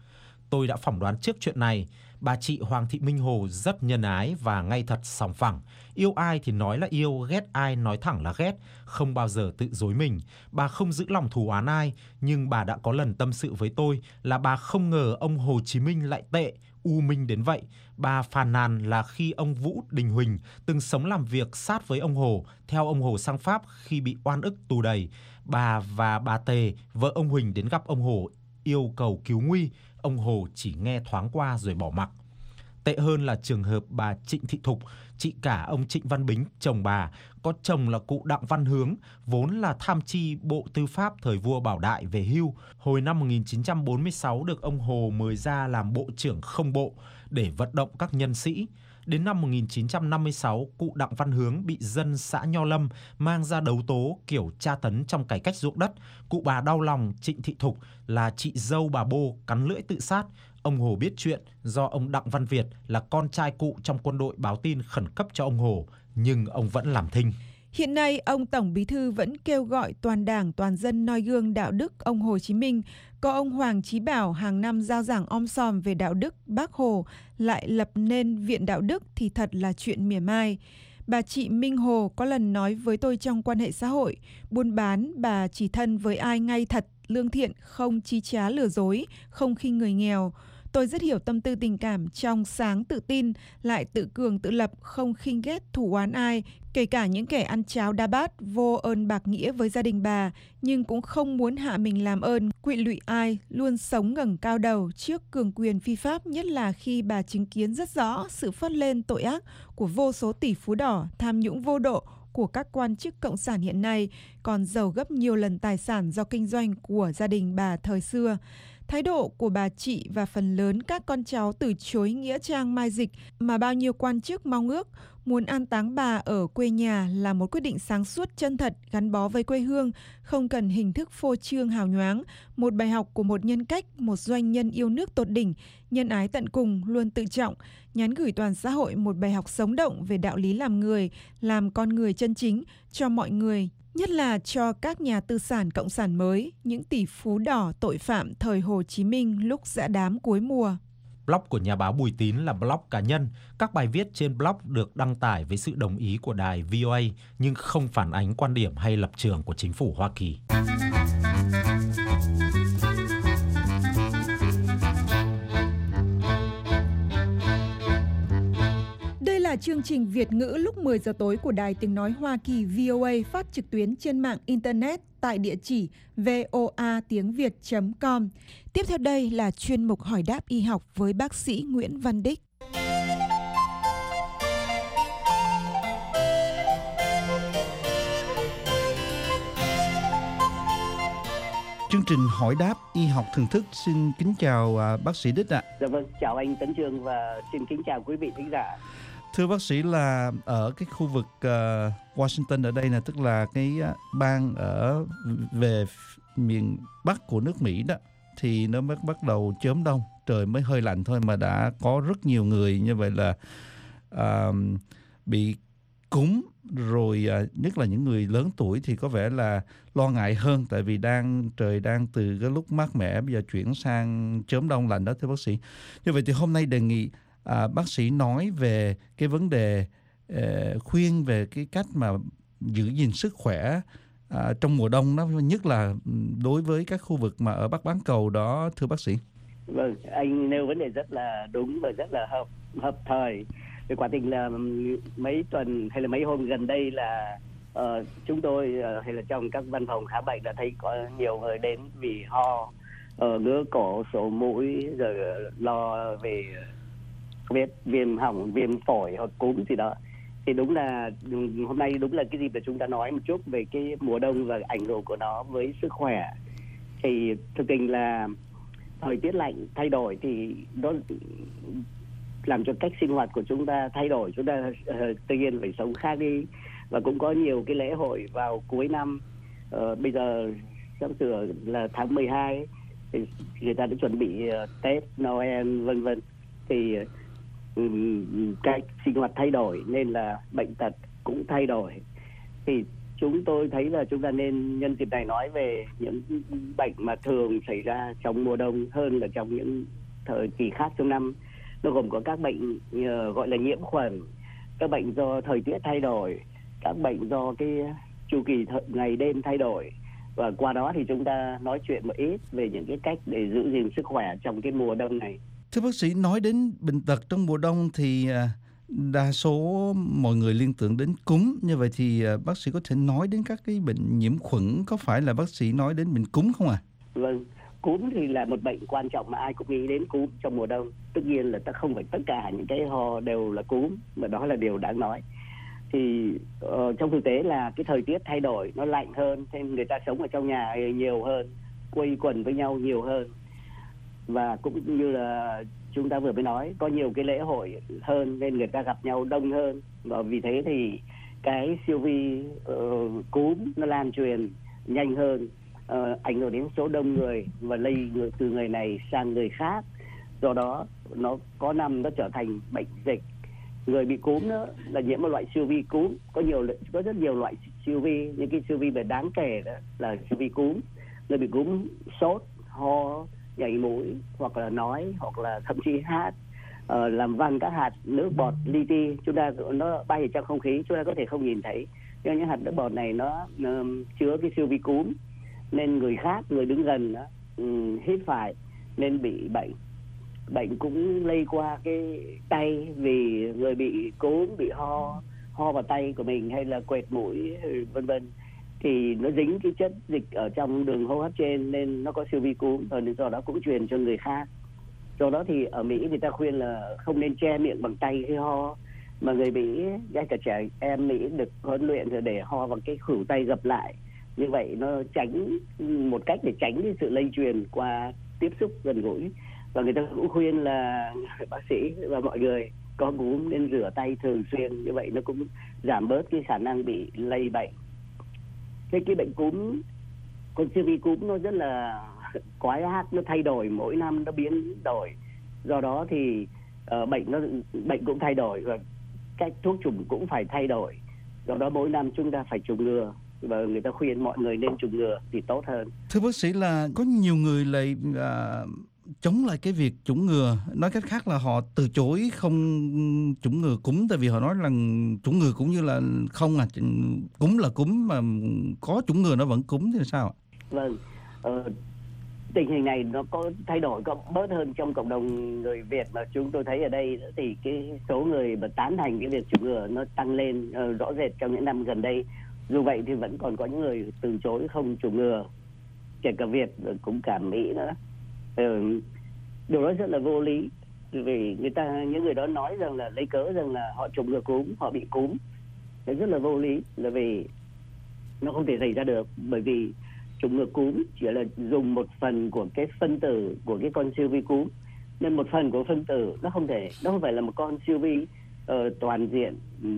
Tôi đã phỏng đoán trước chuyện này. Bà chị Hoàng Thị Minh Hồ rất nhân ái và ngay thật sòng phẳng. Yêu ai thì nói là yêu, ghét ai nói thẳng là ghét, không bao giờ tự dối mình. Bà không giữ lòng thù oán ai, nhưng bà đã có lần tâm sự với tôi là bà không ngờ ông Hồ Chí Minh lại tệ, u minh đến vậy. Bà phàn nàn là khi ông Vũ Đình Huỳnh từng sống làm việc sát với ông Hồ, theo ông Hồ sang Pháp khi bị oan ức tù đầy. Bà và bà Tề, vợ ông Huỳnh đến gặp ông Hồ yêu cầu cứu nguy, ông Hồ chỉ nghe thoáng qua rồi bỏ mặc. Tệ hơn là trường hợp bà Trịnh Thị Thục, chị cả ông Trịnh Văn Bính, chồng bà, có chồng là cụ Đặng Văn Hướng, vốn là tham chi Bộ Tư pháp thời vua Bảo Đại về hưu. Hồi năm một nghìn chín trăm bốn mươi sáu được ông Hồ mời ra làm bộ trưởng không bộ để vận động các nhân sĩ. Đến năm một nghìn chín trăm năm mươi sáu, cụ Đặng Văn Hướng bị dân xã Nho Lâm mang ra đấu tố kiểu tra tấn trong cải cách ruộng đất. Cụ bà đau lòng Trịnh Thị Thục là chị dâu bà Bô cắn lưỡi tự sát. Ông Hồ biết chuyện do ông Đặng Văn Việt là con trai cụ trong quân đội báo tin khẩn cấp cho ông Hồ, nhưng ông vẫn làm thinh. Hiện nay, ông Tổng Bí thư vẫn kêu gọi toàn đảng, toàn dân noi gương đạo đức ông Hồ Chí Minh. Có ông Hoàng Chí Bảo hàng năm giao giảng om sòm về đạo đức Bác Hồ, lại lập nên Viện Đạo đức thì thật là chuyện mỉa mai. Bà chị Minh Hồ có lần nói với tôi trong quan hệ xã hội, buôn bán bà chỉ thân với ai ngay thật, lương thiện, không chí trá lừa dối, không khinh người nghèo. Tôi rất hiểu tâm tư tình cảm, trong sáng tự tin, lại tự cường tự lập, không khinh ghét thủ oán ai, kể cả những kẻ ăn cháo đa bát, vô ơn bạc nghĩa với gia đình bà, nhưng cũng không muốn hạ mình làm ơn, quỵ lụy ai, luôn sống ngẩng cao đầu trước cường quyền phi pháp, nhất là khi bà chứng kiến rất rõ sự phất lên tội ác của vô số tỷ phú đỏ, tham nhũng vô độ của các quan chức cộng sản hiện nay, còn giàu gấp nhiều lần tài sản do kinh doanh của gia đình bà thời xưa. Thái độ của bà chị và phần lớn các con cháu từ chối nghĩa trang mai dịch mà bao nhiêu quan chức mong ước, muốn an táng bà ở quê nhà là một quyết định sáng suốt, chân thật, gắn bó với quê hương, không cần hình thức phô trương hào nhoáng, một bài học của một nhân cách, một doanh nhân yêu nước tột đỉnh, nhân ái tận cùng, luôn tự trọng, nhắn gửi toàn xã hội một bài học sống động về đạo lý làm người, làm con người chân chính cho mọi người. Nhất là cho các nhà tư sản cộng sản mới, những tỷ phú đỏ tội phạm thời Hồ Chí Minh lúc giã đám cuối mùa. Blog của nhà báo Bùi Tín là blog cá nhân. Các bài viết trên blog được đăng tải với sự đồng ý của đài vê o a, nhưng không phản ánh quan điểm hay lập trường của chính phủ Hoa Kỳ. Chương trình Việt ngữ lúc mười giờ tối của Đài Tiếng Nói Hoa Kỳ vê o a phát trực tuyến trên mạng Internet tại địa chỉ voa tiếng việt chấm com. Tiếp theo đây là chuyên mục hỏi đáp y học với bác sĩ Nguyễn Văn Đích. Chương trình hỏi đáp y học thường thức xin kính chào à, bác sĩ Đích ạ. À. Dạ vâng, chào anh Tấn Trường và xin kính chào quý vị thính giả. Thưa bác sĩ, là ở cái khu vực uh, Washington ở đây là tức là cái uh, bang ở về miền Bắc của nước Mỹ đó, thì nó mới bắt đầu chớm đông, trời mới hơi lạnh thôi mà đã có rất nhiều người như vậy là uh, bị cúm rồi, uh, nhất là những người lớn tuổi thì có vẻ là lo ngại hơn, tại vì đang trời đang từ cái lúc mát mẻ bây giờ chuyển sang chớm đông lạnh đó thưa bác sĩ. Như vậy thì hôm nay đề nghị À, bác sĩ nói về cái vấn đề uh, khuyên về cái cách mà giữ gìn sức khỏe à, trong mùa đông đó, nhất là đối với các khu vực mà ở Bắc bán cầu đó thưa bác sĩ. Vâng, anh nêu vấn đề rất là đúng và rất là hợp hợp thời. Vì quả tình là mấy tuần hay là mấy hôm gần đây là uh, chúng tôi uh, hay là trong các văn phòng khám bệnh đã thấy có nhiều người đến vì ho, uh, ngứa cổ, sổ mũi, rồi lo về viêm, viêm họng, viêm phổi hoặc cúm gì đó. Thì đúng là hôm nay đúng là cái dịp để chúng ta nói một chút về cái mùa đông và ảnh hưởng của nó với sức khỏe. Thì thực tình là thời tiết lạnh thay đổi thì nó làm cho cách sinh hoạt của chúng ta thay đổi, chúng ta uh, tự nhiên phải sống khác đi. Và cũng có nhiều cái lễ hội vào cuối năm, uh, bây giờ sắp sửa là tháng mười hai thì người ta đã chuẩn bị uh, Tết, Noel vân vân. Thì uh, cách sinh hoạt thay đổi nên là bệnh tật cũng thay đổi. Thì chúng tôi thấy là chúng ta nên nhân dịp này nói về những bệnh mà thường xảy ra trong mùa đông hơn là trong những thời kỳ khác trong năm. Nó gồm có các bệnh uh, gọi là nhiễm khuẩn, các bệnh do thời tiết thay đổi, các bệnh do cái chu kỳ th- ngày đêm thay đổi. Và qua đó thì chúng ta nói chuyện một ít về những cái cách để giữ gìn sức khỏe trong cái mùa đông này. Thưa bác sĩ, nói đến bệnh tật trong mùa đông thì à, đa số mọi người liên tưởng đến cúm. Như vậy thì à, bác sĩ có thể nói đến các cái bệnh nhiễm khuẩn, có phải là bác sĩ nói đến bệnh cúm không ạ? À? Vâng, cúm thì là một bệnh quan trọng mà ai cũng nghĩ đến cúm trong mùa đông. Tất nhiên là ta không phải tất cả những cái ho đều là cúm, mà đó là điều đáng nói. Thì uh, trong thực tế là cái thời tiết thay đổi, nó lạnh hơn, thêm người ta sống ở trong nhà nhiều hơn, quây quần với nhau nhiều hơn. Và cũng như là chúng ta vừa mới nói, có nhiều cái lễ hội hơn nên người ta gặp nhau đông hơn. Và vì thế thì cái siêu vi uh, cúm nó lan truyền nhanh hơn, uh, ảnh hưởng đến số đông người và lây từ người này sang người khác. Do đó nó có năm nó trở thành bệnh dịch. Người bị cúm đó là nhiễm một loại siêu vi cúm, có nhiều có rất nhiều loại siêu vi, những cái siêu vi về đáng kể đó là siêu vi cúm. Người bị cúm sốt, ho, nhảy mũi, hoặc là nói, hoặc là thậm chí hát, uh, làm văng các hạt nước bọt li ti, chúng ta nó bay ở trong không khí, chúng ta có thể không nhìn thấy. Nhưng những hạt nước bọt này nó uh, chứa cái siêu vi cúm, nên người khác, người đứng gần đó, um, hít phải nên bị bệnh. Bệnh cũng lây qua cái tay, vì người bị cúm bị ho ho vào tay của mình hay là quệt mũi vân vân thì nó dính cái chất dịch ở trong đường hô hấp trên nên nó có siêu vi cúm, và do đó cũng truyền cho người khác. Do đó thì ở Mỹ người ta khuyên là không nên che miệng bằng tay khi ho, mà người Mỹ, ngay cả trẻ em Mỹ được huấn luyện rồi để ho bằng cái khuỷu tay gập lại. Như vậy nó tránh, một cách để tránh cái sự lây truyền qua tiếp xúc gần gũi. Và người ta cũng khuyên là bác sĩ và mọi người có cúm nên rửa tay thường xuyên, như vậy nó cũng giảm bớt cái khả năng bị lây bệnh. Thế cái bệnh cúm, con siêu vi cúm nó rất là quái ác, nó thay đổi mỗi năm, nó biến đổi. Do đó thì uh, bệnh nó bệnh cũng thay đổi và cách thuốc chủng cũng phải thay đổi. Do đó mỗi năm chúng ta phải chủng ngừa, và người ta khuyên mọi người nên chủng ngừa thì tốt hơn. Thưa bác sĩ, là có nhiều người lại à, chống lại cái việc chủng ngừa, nói cách khác là họ từ chối không chủng ngừa cúm, tại vì họ nói là chủng ngừa cũng như là không à, cúm là cúm mà có chủng ngừa nó vẫn cúm thì sao ạ? Vâng, ờ, tình hình này nó có thay đổi, có bớt hơn trong cộng đồng người Việt mà chúng tôi thấy ở đây, thì cái số người mà tán thành cái việc chủng ngừa nó tăng lên uh, rõ rệt trong những năm gần đây. Dù vậy thì vẫn còn có những người từ chối không chủng ngừa, kể cả Việt cũng cả Mỹ nữa. Ừ, điều đó rất là vô lý, vì người ta, những người đó nói rằng là lấy cớ rằng là họ chủng ngừa cúm, họ bị cúm. Nó rất là vô lý, là vì nó không thể xảy ra được, bởi vì chủng ngừa cúm chỉ là dùng một phần của cái phân tử của cái con siêu vi cúm, nên một phần của phân tử nó không thể, nó không phải là một con siêu vi uh, toàn diện.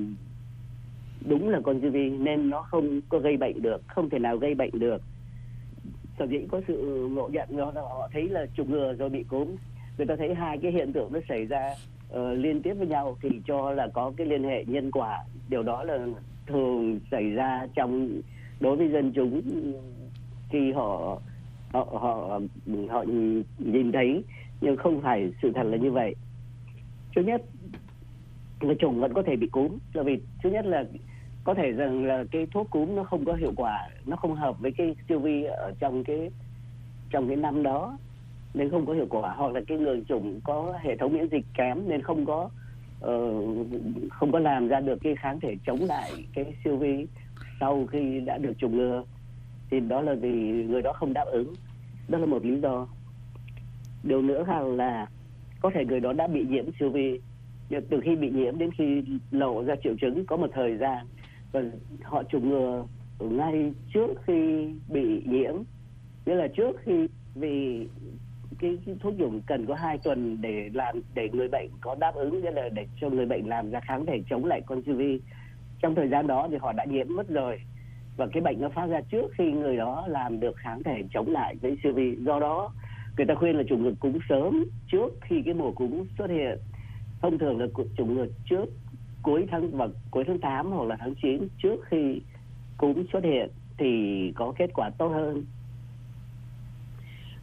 Đúng là con siêu vi nên nó không có gây bệnh được, không thể nào gây bệnh được. Sở dĩ có sự ngộ nhận do họ thấy là chủng ngừa rồi bị cúm, người ta thấy hai cái hiện tượng nó xảy ra uh, liên tiếp với nhau thì cho là có cái liên hệ nhân quả. Điều đó là thường xảy ra trong đối với dân chúng khi họ họ họ họ nhìn thấy, nhưng không phải sự thật là như vậy. Thứ nhất, người chủng vẫn có thể bị cúm, là vì thứ nhất là có thể rằng là cái thuốc cúm nó không có hiệu quả, nó không hợp với cái siêu vi ở trong cái trong cái năm đó nên không có hiệu quả, hoặc là cái người chủng có hệ thống miễn dịch kém nên không có uh, không có làm ra được cái kháng thể chống lại cái siêu vi sau khi đã được chủng ngừa, thì đó là vì người đó không đáp ứng. Đó là một lý do. Điều nữa là có thể người đó đã bị nhiễm siêu vi, từ khi bị nhiễm đến khi lộ ra triệu chứng có một thời gian, và họ chủng ngừa ngay trước khi bị nhiễm, nghĩa là trước khi, vì cái, cái thuốc chủng cần có hai tuần để làm để người bệnh có đáp ứng, nghĩa là để cho người bệnh làm ra kháng thể chống lại con siêu vi. Trong thời gian đó thì họ đã nhiễm mất rồi, và cái bệnh nó phát ra trước khi người đó làm được kháng thể chống lại với siêu vi. Do đó người ta khuyên là chủng ngừa cúm sớm, trước khi cái mùa cúm xuất hiện. Thông thường là chủng ngừa trước cuối tháng và cuối tháng tám hoặc là tháng chín, trước khi cúm xuất hiện thì có kết quả tốt hơn.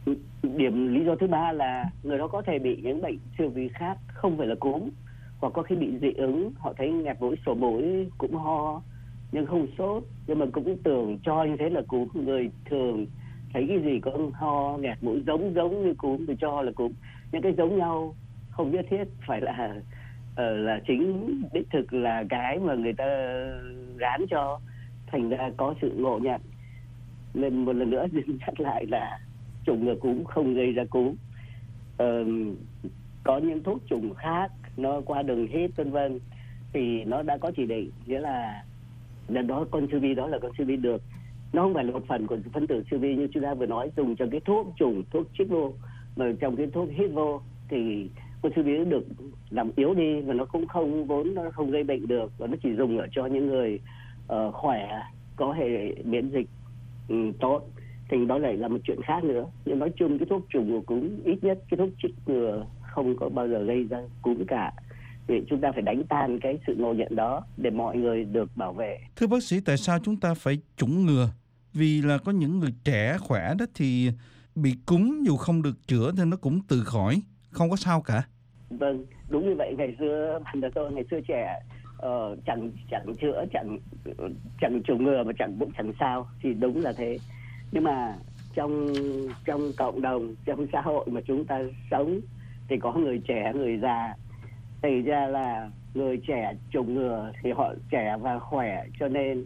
Điểm lý do thứ ba là người đó có thể bị những bệnh siêu vi khác, không phải là cúm, hoặc có khi bị dị ứng, họ thấy nghẹt mũi, sổ mũi, cũng ho nhưng không sốt, nhưng mà cũng tưởng cho như thế là cúm. Người thường thấy cái gì có ho nghẹt mũi giống giống như cúm thì cho là cúm. Những cái giống nhau không nhất thiết phải là uh, là chính đích thực là cái mà người ta gán cho, thành ra có sự ngộ nhận. Nên một lần nữa xin nhắc lại là chủng ngừa cúm không gây ra cúm. Uh, có những thuốc chủng khác nó qua đường hít vân vân thì nó đã có chỉ định, nghĩa là lần đó con siêu vi đó là con siêu vi được, nó không phải là một phần của phân tử siêu vi như chúng ta vừa nói, dùng cho cái thuốc chủng, thuốc chích vô, mà trong cái thuốc hít vô thì con siêu vi được làm yếu đi và nó cũng không vốn nó không gây bệnh được, và nó chỉ dùng ở cho những người uh, khỏe, có hệ miễn dịch um, tốt. Thì đó lại là một chuyện khác nữa. Nhưng nói chung cái thuốc chủng ngừa cúm, ít nhất cái thuốc chích ngừa không có bao giờ gây ra cúm cả. Vì chúng ta phải đánh tan cái sự ngộ nhận đó để mọi người được bảo vệ. Thưa bác sĩ, tại sao chúng ta phải chủng ngừa? Vì là có những người trẻ khỏe đó thì bị cúm dù không được chữa thì nó cũng tự khỏi, không có sao cả. Vâng, đúng như vậy. Ngày xưa bạn đã tôi ngày xưa trẻ uh, chẳng chẳng chữa, chẳng chẳng chủng ngừa mà chẳng cũng chẳng sao, thì đúng là thế. Nhưng mà trong trong cộng đồng, trong xã hội mà chúng ta sống thì có người trẻ, người già. Thì ra là người trẻ chủng ngừa thì họ trẻ và khỏe, cho nên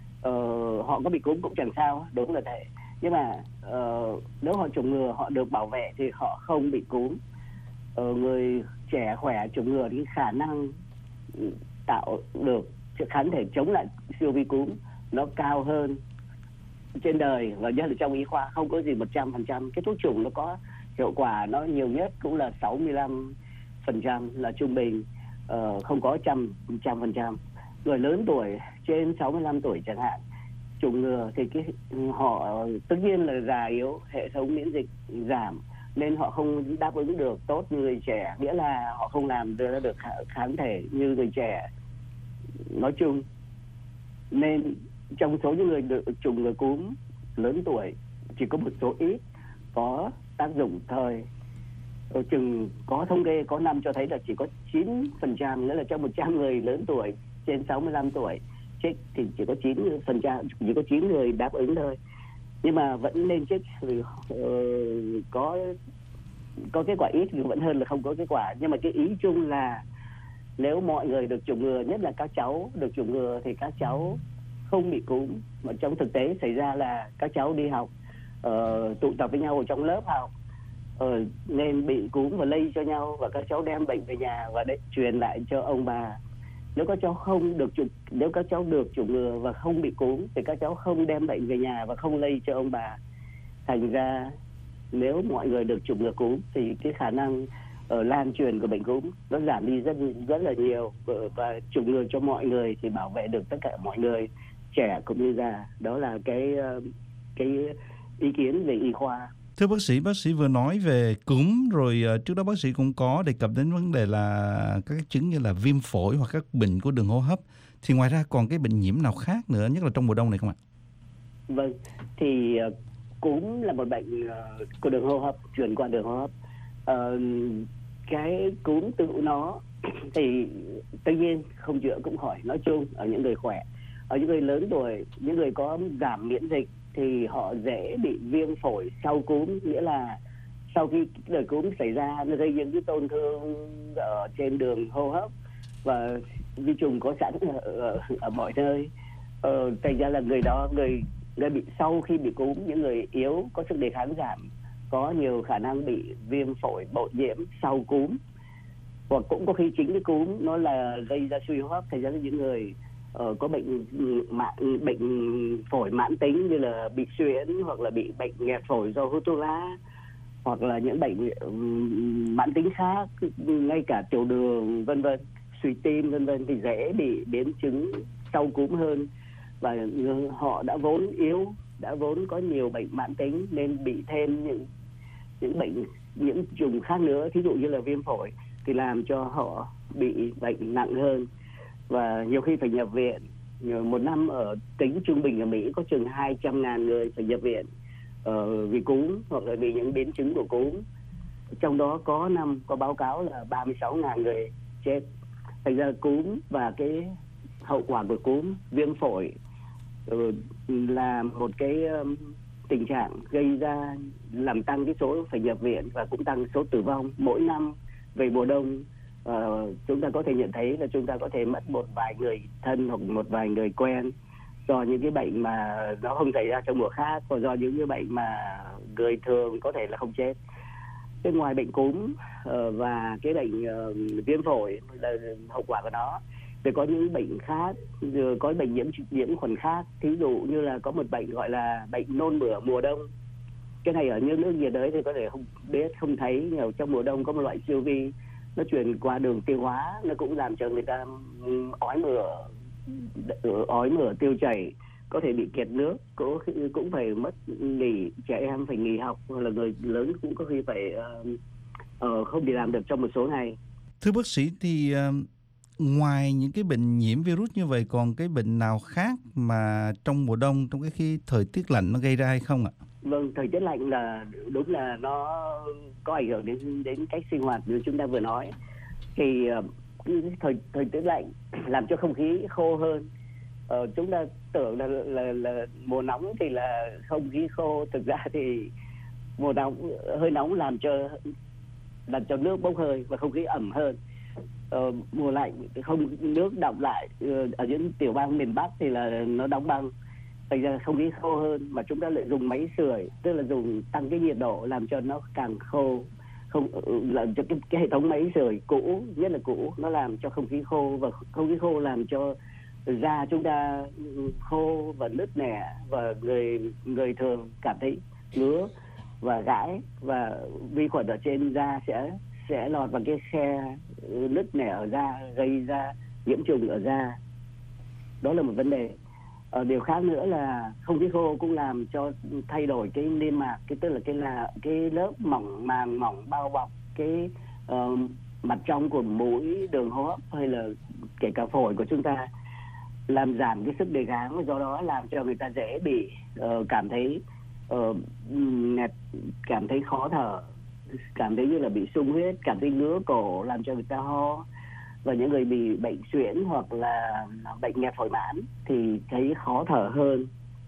uh, họ có bị cúm cũng chẳng sao, đúng là thế. Nhưng mà uh, nếu họ chủng ngừa, họ được bảo vệ thì họ không bị cúm. Uh, người trẻ khỏe chủng ngừa thì khả năng tạo được kháng thể chống lại siêu vi cúm nó cao hơn trên đời, và nhất là trong y khoa không có gì một trăm phần trăm. Cái thuốc chủng nó có hiệu quả, nó nhiều nhất cũng là sáu mươi lăm phần trăm là trung bình, uh, không có trăm trăm phần trăm. Người lớn tuổi trên sáu mươi lăm tuổi chẳng hạn chủng ngừa thì cái họ tất nhiên là già yếu, hệ thống miễn dịch giảm nên họ không đáp ứng được tốt như người trẻ, nghĩa là họ không làm ra được kháng thể như người trẻ nói chung. Nên trong số những người được chủng ngừa cúm lớn tuổi chỉ có một số ít có tác dụng thời. Ở chừng có thống kê có năm cho thấy là chỉ có chín phần trăm, nghĩa là trong một trăm người lớn tuổi trên sáu mươi lăm tuổi chích thì chỉ có chín phần trăm, chỉ có chín người đáp ứng thôi. Nhưng mà vẫn nên chích vì uh, có có kết quả ít thì vẫn hơn là không có kết quả. Nhưng mà cái ý chung là nếu mọi người được chủng ngừa, nhất là các cháu được chủng ngừa thì các cháu không bị cúm. Mà trong thực tế xảy ra là các cháu đi học, uh, tụ tập với nhau ở trong lớp học, uh, nên bị cúm và lây cho nhau, và các cháu đem bệnh về nhà và để truyền lại cho ông bà. Nếu các cháu không được chủng, nếu các cháu được chủng ngừa và không bị cúm thì các cháu không đem bệnh về nhà và không lây cho ông bà. Thành ra nếu mọi người được chủng ngừa cúm thì cái khả năng ở uh, lan truyền của bệnh cúm nó giảm đi rất rất là nhiều, và chủng ngừa cho mọi người thì bảo vệ được tất cả mọi người, trẻ cũng như già. Đó là cái cái ý kiến về y khoa. Thưa bác sĩ, bác sĩ vừa nói về cúm rồi, trước đó bác sĩ cũng có đề cập đến vấn đề là các chứng như là viêm phổi hoặc các bệnh của đường hô hấp. Thì ngoài ra còn cái bệnh nhiễm nào khác nữa, nhất là trong mùa đông này không ạ? Vâng, thì uh, cúm là một bệnh uh, của đường hô hấp, truyền qua đường hô hấp. Uh, cái cúm tự nó thì tất nhiên không chữa cũng khỏi, nói chung ở những người khỏe. Ở những người lớn tuổi, những người có giảm miễn dịch thì họ dễ bị viêm phổi sau cúm, nghĩa là sau khi đời cúm xảy ra nó gây những cái tổn thương ở trên đường hô hấp, và vi trùng có sẵn ở, ở, ở mọi nơi. Ờ, thành ra là người đó, người người bị sau khi bị cúm, những người yếu có sức đề kháng giảm có nhiều khả năng bị viêm phổi bội nhiễm sau cúm, hoặc cũng có khi chính cái cúm nó là gây ra suy hô hấp. Thành ra là những người uh, có bệnh mãn, bệnh phổi mãn tính như là bị suyễn, hoặc là bị bệnh nghẹt phổi do hút thuốc lá, hoặc là những bệnh um, mãn tính khác, ngay cả tiểu đường vân vân, suy tim vân vân, thì dễ bị biến chứng sau cúm hơn. Và họ đã vốn yếu, đã vốn có nhiều bệnh mãn tính nên bị thêm những những bệnh nhiễm trùng khác nữa, thí dụ như là viêm phổi, thì làm cho họ bị bệnh nặng hơn và nhiều khi phải nhập viện. Một năm ở tính trung bình ở Mỹ có chừng hai trăm ngàn người phải nhập viện uh, vì cúm hoặc là vì những biến chứng của cúm. Trong đó có năm có báo cáo là ba mươi sáu nghìn người chết. Thành ra cúm và cái hậu quả của cúm, viêm phổi uh, là một cái um, tình trạng gây ra làm tăng cái số phải nhập viện và cũng tăng số tử vong mỗi năm. Về mùa đông uh, chúng ta có thể nhận thấy là chúng ta có thể mất một vài người thân hoặc một vài người quen do những cái bệnh mà nó không xảy ra trong mùa khác, hoặc do những cái bệnh mà người thường có thể là không chết. Cái ngoài bệnh cúm uh, và cái bệnh uh, viêm phổi là hậu quả của nó, thì có những bệnh khác, có bệnh nhiễm nhiễm khuẩn khác, thí dụ như là có một bệnh gọi là bệnh nôn mửa mùa đông. Cái này ở những nước nhiệt đới thì có thể không biết, không thấy, nhưng trong mùa đông có một loại siêu vi nó truyền qua đường tiêu hóa, nó cũng làm cho người ta ói mửa, ói mửa tiêu chảy, có thể bị kiệt nước, cũng cũng phải mất nghỉ, trẻ em phải nghỉ học, hoặc là người lớn cũng có khi phải uh, uh, không đi làm được trong một số ngày. Thưa bác sĩ, thì uh, ngoài những cái bệnh nhiễm virus như vậy, còn cái bệnh nào khác mà trong mùa đông, trong cái khi thời tiết lạnh nó gây ra hay không ạ? Vâng, thời tiết lạnh là đúng là nó có ảnh hưởng đến đến cách sinh hoạt như chúng ta vừa nói. Thì uh, thời thời tiết lạnh làm cho không khí khô hơn. Uh, chúng ta tưởng là, là là mùa nóng thì là không khí khô, thực ra thì mùa nóng hơi nóng làm cho làm cho nước bốc hơi và không khí ẩm hơn. Uh, mùa lạnh không, nước đọng lại, uh, ở những tiểu bang miền Bắc thì là nó đóng băng, thành ra không khí khô hơn, mà chúng ta lại dùng máy sưởi, tức là dùng tăng cái nhiệt độ làm cho nó càng khô, không làm cho cái, cái hệ thống máy sưởi cũ, nhất là cũ, nó làm cho không khí khô, và không khí khô làm cho da chúng ta khô và nứt nẻ, và người người thường cảm thấy ngứa và gãi, và vi khuẩn ở trên da sẽ sẽ lọt vào cái khe nứt nẻ ở da, gây ra nhiễm trùng ở da. Đó là một vấn đề. Ở điều khác nữa là không khí khô cũng làm cho thay đổi cái niêm mạc, cái tức là cái là cái lớp mỏng màng mỏng bao bọc cái uh, mặt trong của mũi, đường hô hấp hay là kể cả phổi của chúng ta, làm giảm cái sức đề kháng, do đó làm cho người ta dễ bị uh, cảm thấy uh, nghẹt, cảm thấy khó thở, cảm thấy như là bị sung huyết, cảm thấy ngứa cổ, làm cho người ta ho. Và những người bị bệnh suyễn hoặc là bệnh nghẹt phổi mãn thì thấy khó thở hơn.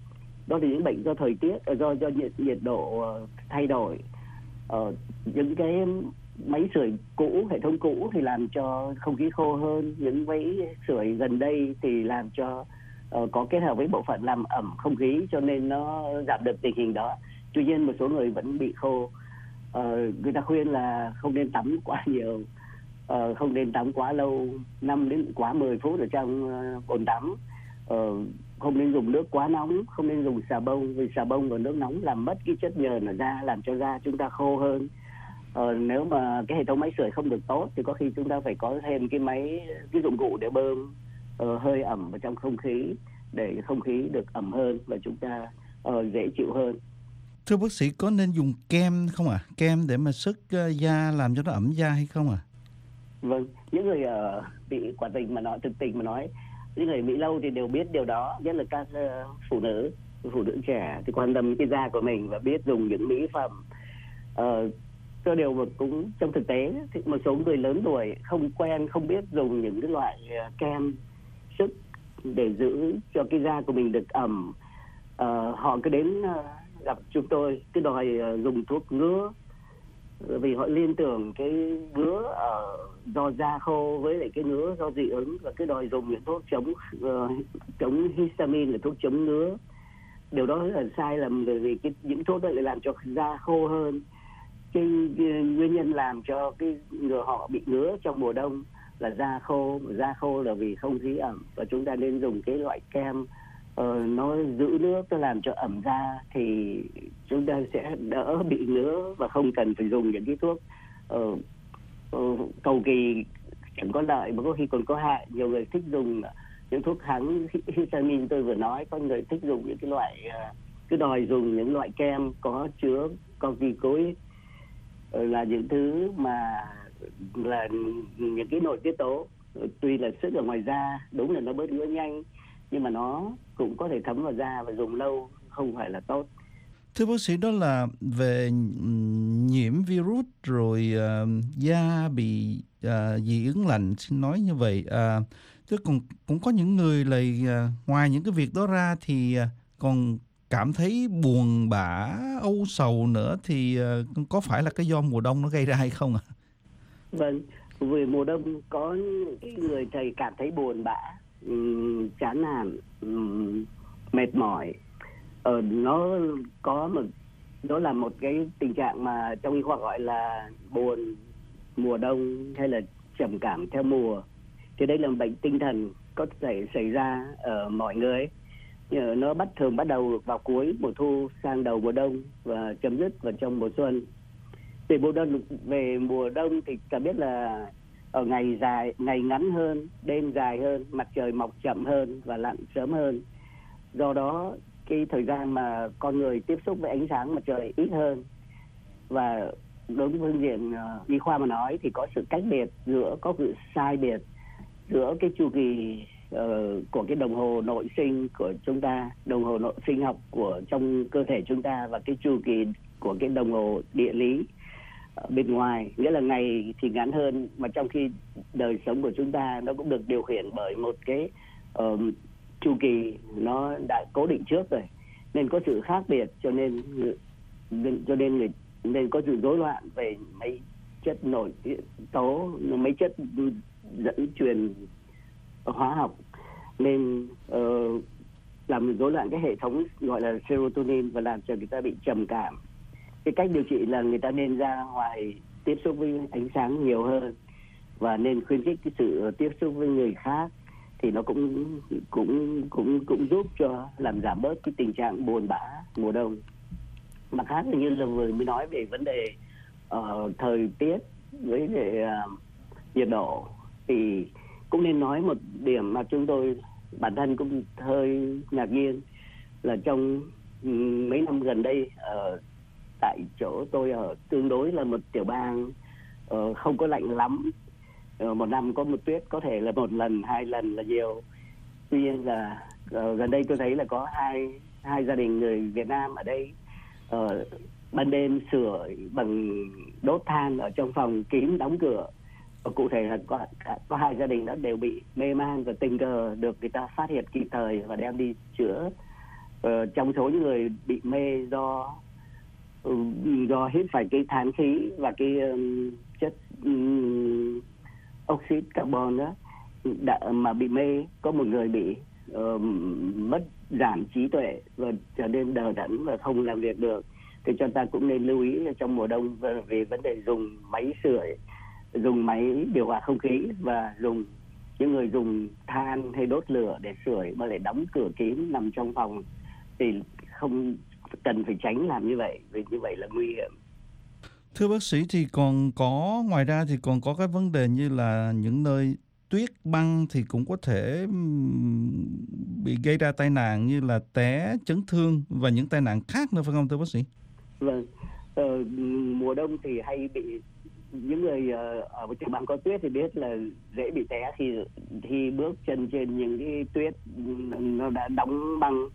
Đó là những bệnh do thời tiết, do do nhiệt nhiệt độ thay đổi. Ờ, những cái máy sưởi cũ, hệ thống cũ thì làm cho không khí khô hơn. Những máy sưởi gần đây thì làm cho uh, có kết hợp với bộ phận làm ẩm không khí, cho nên nó giảm được tình hình đó. Tuy nhiên một số người vẫn bị khô. Uh, người ta khuyên là không nên tắm quá nhiều. Uh, không nên tắm quá lâu, năm đến quá mười phút ở trong uh, bồn tắm. Uh, không nên dùng nước quá nóng, không nên dùng xà bông, vì xà bông và nước nóng làm mất cái chất nhờn ở da, làm cho da chúng ta khô hơn. Uh, nếu mà cái hệ thống máy sưởi không được tốt thì có khi chúng ta phải có thêm cái máy, cái dụng cụ để bơm uh, hơi ẩm vào trong không khí, để không khí được ẩm hơn và chúng ta uh, dễ chịu hơn. Thưa bác sĩ, có nên dùng kem không ạ? À? Kem để mà sức uh, da làm cho nó ẩm da hay không ạ? À? Vâng, những người uh, bị quả tình mà nói, thực tình mà nói, những người bị lâu thì đều biết điều đó, nhất là các uh, phụ nữ, phụ nữ trẻ thì quan tâm cái da của mình và biết dùng những mỹ phẩm. Uh, cho điều mà cũng trong thực tế thì một số người lớn tuổi không quen, không biết dùng những cái loại uh, kem sức để giữ cho cái da của mình được ẩm. Uh, họ cứ đến uh, gặp chúng tôi, cứ đòi uh, dùng thuốc ngứa, vì họ liên tưởng cái ngứa ở do da khô với lại cái ngứa do dị ứng, và cứ đòi dùng những thuốc chống uh, chống histamine là thuốc chống ngứa. Điều đó là sai lầm, vì cái những thuốc đó lại làm cho da khô hơn. Cái, cái nguyên nhân làm cho cái người họ bị ngứa trong mùa đông là da khô, da khô là vì không khí ẩm, và chúng ta nên dùng cái loại kem uh, nó giữ nước, nó làm cho ẩm da, thì chúng ta sẽ đỡ bị ngứa và không cần phải dùng những cái thuốc uh, uh, cầu kỳ chẳng có lợi mà có khi còn có hại. Nhiều người thích dùng những thuốc kháng histamine tôi vừa nói, có người thích dùng những cái loại uh, cứ đòi dùng những loại kem có chứa corticoid, uh, là những thứ mà là những cái nội tiết tố, tuy là sức ở ngoài da, đúng là nó bớt ngứa nhanh, nhưng mà nó cũng có thể thấm vào da và dùng lâu không phải là tốt. Thưa bác sĩ, đó là về nhiễm virus rồi uh, da bị uh, dị ứng lạnh, xin nói như vậy. Uh, chứ còn cũng có những người lại uh, ngoài những cái việc đó ra thì uh, còn cảm thấy buồn bã, âu sầu nữa, thì uh, có phải là cái do mùa đông nó gây ra hay không ạ? À? Vâng, về mùa đông có những người thầy cảm thấy buồn bã, um, chán nản, um, mệt mỏi. Ờ, nó có một đó là một cái tình trạng mà trong y khoa gọi là buồn mùa đông hay là trầm cảm theo mùa. Thì đây là một bệnh tinh thần có thể xảy ra ở mọi người. Nó bắt thường bắt đầu vào cuối mùa thu sang đầu mùa đông và chấm dứt vào trong mùa xuân. Về mùa đông, về mùa đông thì ta biết là ở ngày dài, ngày ngắn hơn, đêm dài hơn, mặt trời mọc chậm hơn và lặn sớm hơn. Do đó cái thời gian mà con người tiếp xúc với ánh sáng mặt trời ít hơn, và đối với phương diện uh, y khoa mà nói thì có sự cách biệt giữa có sự sai biệt giữa cái chu kỳ uh, của cái đồng hồ nội sinh của chúng ta, đồng hồ nội sinh học của trong cơ thể chúng ta, và cái chu kỳ của cái đồng hồ địa lý ở bên ngoài. Nghĩa là ngày thì ngắn hơn, mà trong khi đời sống của chúng ta nó cũng được điều khiển bởi một cái uh, chu kỳ nó đã cố định trước rồi, nên có sự khác biệt, cho nên nên cho nên người nên có sự rối loạn về mấy chất nội tố, mấy chất dẫn truyền hóa học, nên uh, làm rối loạn cái hệ thống gọi là serotonin và làm cho người ta bị trầm cảm. Cái cách điều trị là người ta nên ra ngoài tiếp xúc với ánh sáng nhiều hơn, và nên khuyến khích cái sự tiếp xúc với người khác, thì nó cũng cũng cũng cũng giúp cho làm giảm bớt cái tình trạng buồn bã mùa đông. Mặt khác như là vừa mới nói về vấn đề uh, thời tiết với về uh, nhiệt độ, thì cũng nên nói một điểm mà chúng tôi bản thân cũng hơi ngạc nhiên là trong um, mấy năm gần đây ở uh, tại chỗ tôi ở tương đối là một tiểu bang uh, không có lạnh lắm. Uh, một năm có một tuyết có thể là một lần, hai lần là nhiều. Tuy nhiên là uh, gần đây tôi thấy là có hai hai gia đình người Việt Nam ở đây uh, ban đêm sưởi bằng đốt than ở trong phòng kín đóng cửa. Và cụ thể là có, có hai gia đình đã đều bị mê man, và tình cờ được người ta phát hiện kịp thời và đem đi chữa. Uh, trong số những người bị mê do uh, do hít phải cái than khí và cái um, chất um, oxit carbon đó, đã, mà bị mê, có một người bị uh, mất giảm trí tuệ và trở nên đờ đẫn và không làm việc được. Thì chúng ta cũng nên lưu ý trong mùa đông về, về vấn đề dùng máy sưởi, dùng máy điều hòa không khí, và dùng những người dùng than hay đốt lửa để sưởi mà lại đóng cửa kín nằm trong phòng thì không cần phải tránh làm như vậy, vì như vậy là nguy hiểm. Thưa bác sĩ, thì còn có ngoài ra thì còn có cái vấn đề như là những nơi tuyết băng thì cũng có thể bị gây ra tai nạn như là té, chấn thương và những tai nạn khác nữa, phải không thưa bác sĩ? Vâng, ờ, mùa đông thì hay bị những người ở tiểu bang có tuyết thì biết là dễ bị té khi khi bước chân trên những cái tuyết nó đã đóng băng,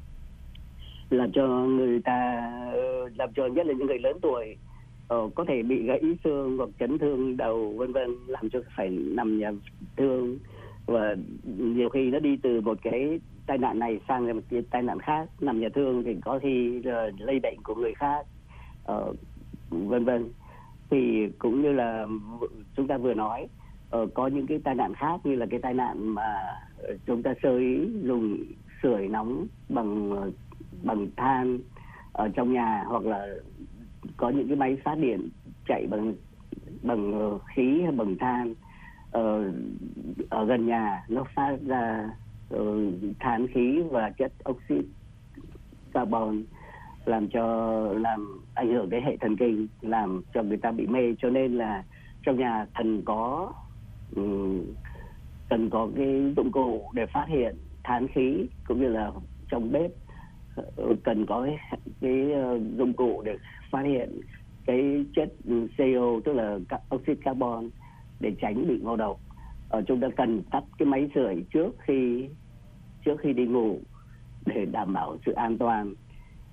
làm cho người ta làm cho nhất là những người lớn tuổi uh, có thể bị gãy xương hoặc chấn thương đầu vân vân, làm cho phải nằm nhà thương, và nhiều khi nó đi từ một cái tai nạn này sang một cái tai nạn khác, nằm nhà thương thì có khi uh, lây bệnh của người khác uh, vân vân. Thì cũng như là chúng ta vừa nói, uh, có những cái tai nạn khác như là cái tai nạn mà chúng ta sơ ý dùng sưởi nóng bằng bằng than ở trong nhà, hoặc là có những cái máy phát điện chạy bằng bằng khí hay bằng than ở, ở gần nhà, nó phát ra uh, than khí và chất oxit carbon, làm cho làm ảnh hưởng đến hệ thần kinh, làm cho người ta bị mê. Cho nên là trong nhà cần có um, cần có cái dụng cụ để phát hiện than khí, cũng như là trong bếp cần có cái, cái dụng cụ để phát hiện cái chất xê o, tức là oxit carbon, để tránh bị ngộ độc. Ờ, chúng ta cần tắt cái máy sưởi trước khi trước khi đi ngủ để đảm bảo sự an toàn.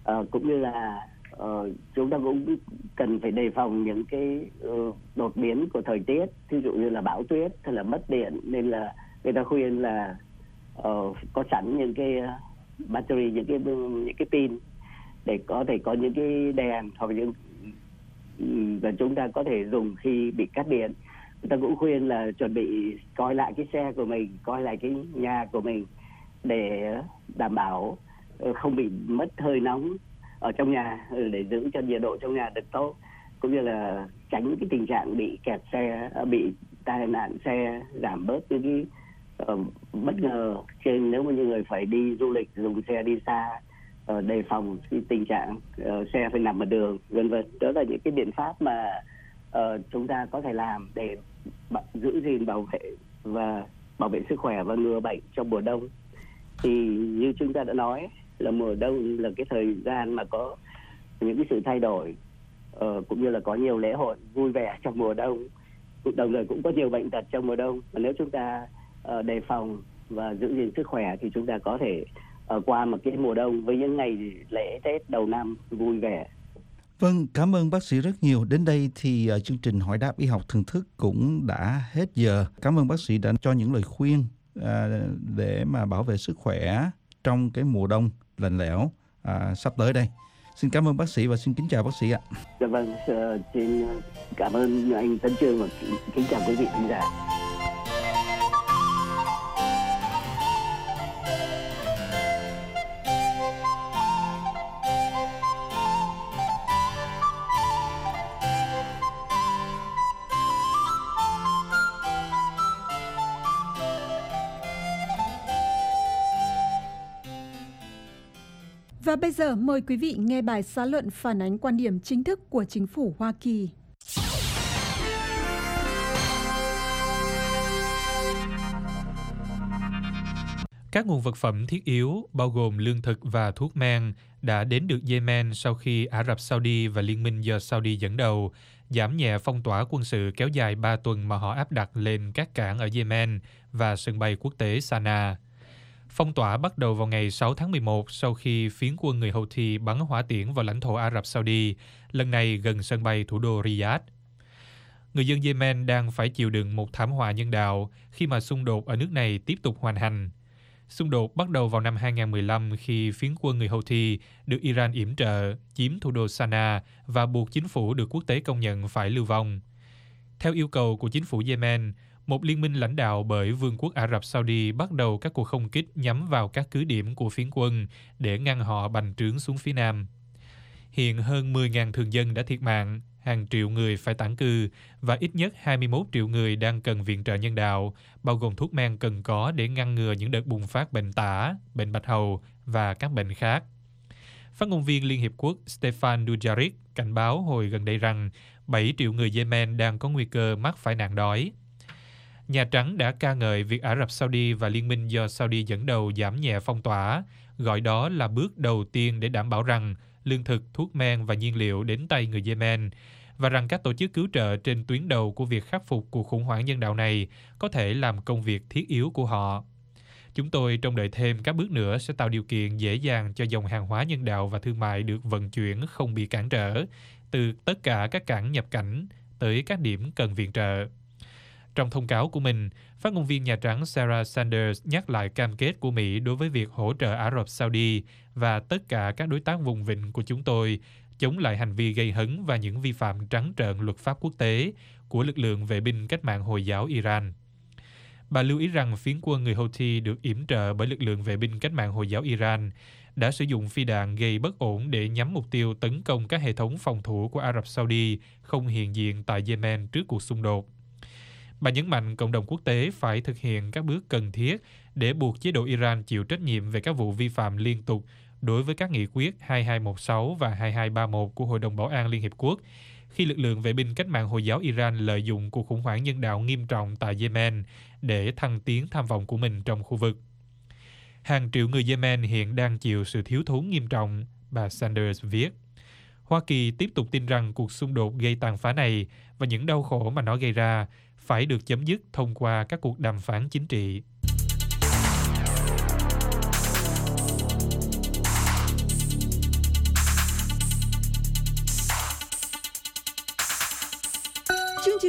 Ờ, cũng như là uh, chúng ta cũng cần phải đề phòng những cái uh, đột biến của thời tiết, ví dụ như là bão tuyết hay là mất điện, nên là người ta khuyên là uh, có sẵn những cái uh, battery, những cái những cái pin để có thể có những cái đèn hoặc những và chúng ta có thể dùng khi bị cắt điện. Người ta cũng khuyên là chuẩn bị coi lại cái xe của mình, coi lại cái nhà của mình để đảm bảo không bị mất hơi nóng ở trong nhà, để giữ cho nhiệt độ trong nhà được tốt, cũng như là tránh cái tình trạng bị kẹt xe, bị tai nạn xe, giảm bớt những cái uh, bất ngờ trên nếu mà như người phải đi du lịch dùng xe đi xa, uh, đề phòng cái tình trạng uh, xe phải nằm ở đường, vân vân. Đó là những cái biện pháp mà uh, chúng ta có thể làm để giữ gìn bảo vệ và bảo vệ sức khỏe và ngừa bệnh trong mùa đông. Thì như chúng ta đã nói là mùa đông là cái thời gian mà có những cái sự thay đổi, uh, cũng như là có nhiều lễ hội vui vẻ trong mùa đông, đồng thời cũng có nhiều bệnh tật trong mùa đông. Và nếu chúng ta uh, đề phòng và giữ gìn sức khỏe thì chúng ta có thể uh, qua một cái mùa đông với những ngày lễ Tết đầu năm vui vẻ. Vâng, cảm ơn bác sĩ rất nhiều. Đến đây thì uh, chương trình Hỏi đáp y học thường thức cũng đã hết giờ. Cảm ơn bác sĩ đã cho những lời khuyên uh, để mà bảo vệ sức khỏe trong cái mùa đông lạnh lẽo à, sắp tới đây. Xin cảm ơn bác sĩ và xin kính chào bác sĩ ạ. Dạ vâng, uh, xin cảm ơn anh Tấn Chương và kính chào quý vị khán giả. Và bây giờ mời quý vị nghe bài xã luận phản ánh quan điểm chính thức của chính phủ Hoa Kỳ. Các nguồn vật phẩm thiết yếu, bao gồm lương thực và thuốc men, đã đến được Yemen sau khi Ả Rập Saudi và liên minh do Saudi dẫn đầu giảm nhẹ phong tỏa quân sự kéo dài ba tuần mà họ áp đặt lên các cảng ở Yemen và sân bay quốc tế Sanaa. Phong tỏa bắt đầu vào ngày sáu tháng mười một sau khi phiến quân người Houthi bắn hỏa tiễn vào lãnh thổ Ả Rập Saudi, lần này gần sân bay thủ đô Riyadh. Người dân Yemen đang phải chịu đựng một thảm họa nhân đạo khi mà xung đột ở nước này tiếp tục hoành hành. Xung đột bắt đầu vào năm hai không một lăm khi phiến quân người Houthi được Iran yểm trợ chiếm thủ đô Sanaa và buộc chính phủ được quốc tế công nhận phải lưu vong. Theo yêu cầu của chính phủ Yemen, một liên minh lãnh đạo bởi Vương quốc Ả Rập Saudi bắt đầu các cuộc không kích nhắm vào các cứ điểm của phiến quân để ngăn họ bành trướng xuống phía nam. Hiện hơn mười nghìn thường dân đã thiệt mạng, hàng triệu người phải tản cư và ít nhất hai mươi mốt triệu người đang cần viện trợ nhân đạo, bao gồm thuốc men cần có để ngăn ngừa những đợt bùng phát bệnh tả, bệnh bạch hầu và các bệnh khác. Phát ngôn viên Liên Hiệp Quốc Stefan Dujarric cảnh báo hồi gần đây rằng bảy triệu người Yemen đang có nguy cơ mắc phải nạn đói. Nhà Trắng đã ca ngợi việc Ả Rập Saudi và liên minh do Saudi dẫn đầu giảm nhẹ phong tỏa, gọi đó là bước đầu tiên để đảm bảo rằng lương thực, thuốc men và nhiên liệu đến tay người Yemen, và rằng các tổ chức cứu trợ trên tuyến đầu của việc khắc phục cuộc khủng hoảng nhân đạo này có thể làm công việc thiết yếu của họ. Chúng tôi trông đợi thêm các bước nữa sẽ tạo điều kiện dễ dàng cho dòng hàng hóa nhân đạo và thương mại được vận chuyển không bị cản trở, từ tất cả các cảng nhập cảnh tới các điểm cần viện trợ. Trong thông cáo của mình, phát ngôn viên Nhà Trắng Sarah Sanders nhắc lại cam kết của Mỹ đối với việc hỗ trợ Ả Rập Saudi và tất cả các đối tác vùng vịnh của chúng tôi chống lại hành vi gây hấn và những vi phạm trắng trợn luật pháp quốc tế của lực lượng vệ binh cách mạng Hồi giáo Iran. Bà lưu ý rằng phiến quân người Houthi được yểm trợ bởi lực lượng vệ binh cách mạng Hồi giáo Iran đã sử dụng phi đạn gây bất ổn để nhắm mục tiêu tấn công các hệ thống phòng thủ của Ả Rập Saudi không hiện diện tại Yemen trước cuộc xung đột. Bà nhấn mạnh cộng đồng quốc tế phải thực hiện các bước cần thiết để buộc chế độ Iran chịu trách nhiệm về các vụ vi phạm liên tục đối với các nghị quyết hai hai một sáu và hai hai ba một của Hội đồng Bảo an Liên Hiệp Quốc, khi lực lượng vệ binh cách mạng Hồi giáo Iran lợi dụng cuộc khủng hoảng nhân đạo nghiêm trọng tại Yemen để thăng tiến tham vọng của mình trong khu vực. Hàng triệu người Yemen hiện đang chịu sự thiếu thốn nghiêm trọng, bà Sanders viết. Hoa Kỳ tiếp tục tin rằng cuộc xung đột gây tàn phá này và những đau khổ mà nó gây ra phải được chấm dứt thông qua các cuộc đàm phán chính trị.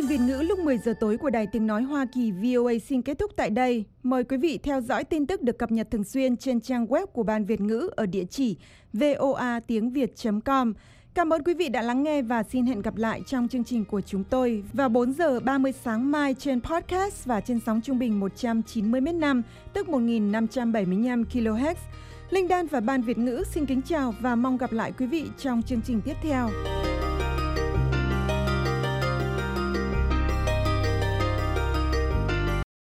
Việt ngữ lúc mười giờ tối của Đài Tiếng Nói Hoa Kỳ vê o a xin kết thúc tại đây. Mời quý vị theo dõi tin tức được cập nhật thường xuyên trên trang web của Ban Việt ngữ ở địa chỉ voa tiếng việt chấm com. Cảm ơn quý vị đã lắng nghe và xin hẹn gặp lại trong chương trình của chúng tôi vào bốn giờ ba mươi sáng mai trên podcast và trên sóng trung bình một trăm chín mươi mét năm, tức một nghìn năm trăm bảy mươi lăm ki lô héc. Linh Đan và Ban Việt ngữ xin kính chào và mong gặp lại quý vị trong chương trình tiếp theo.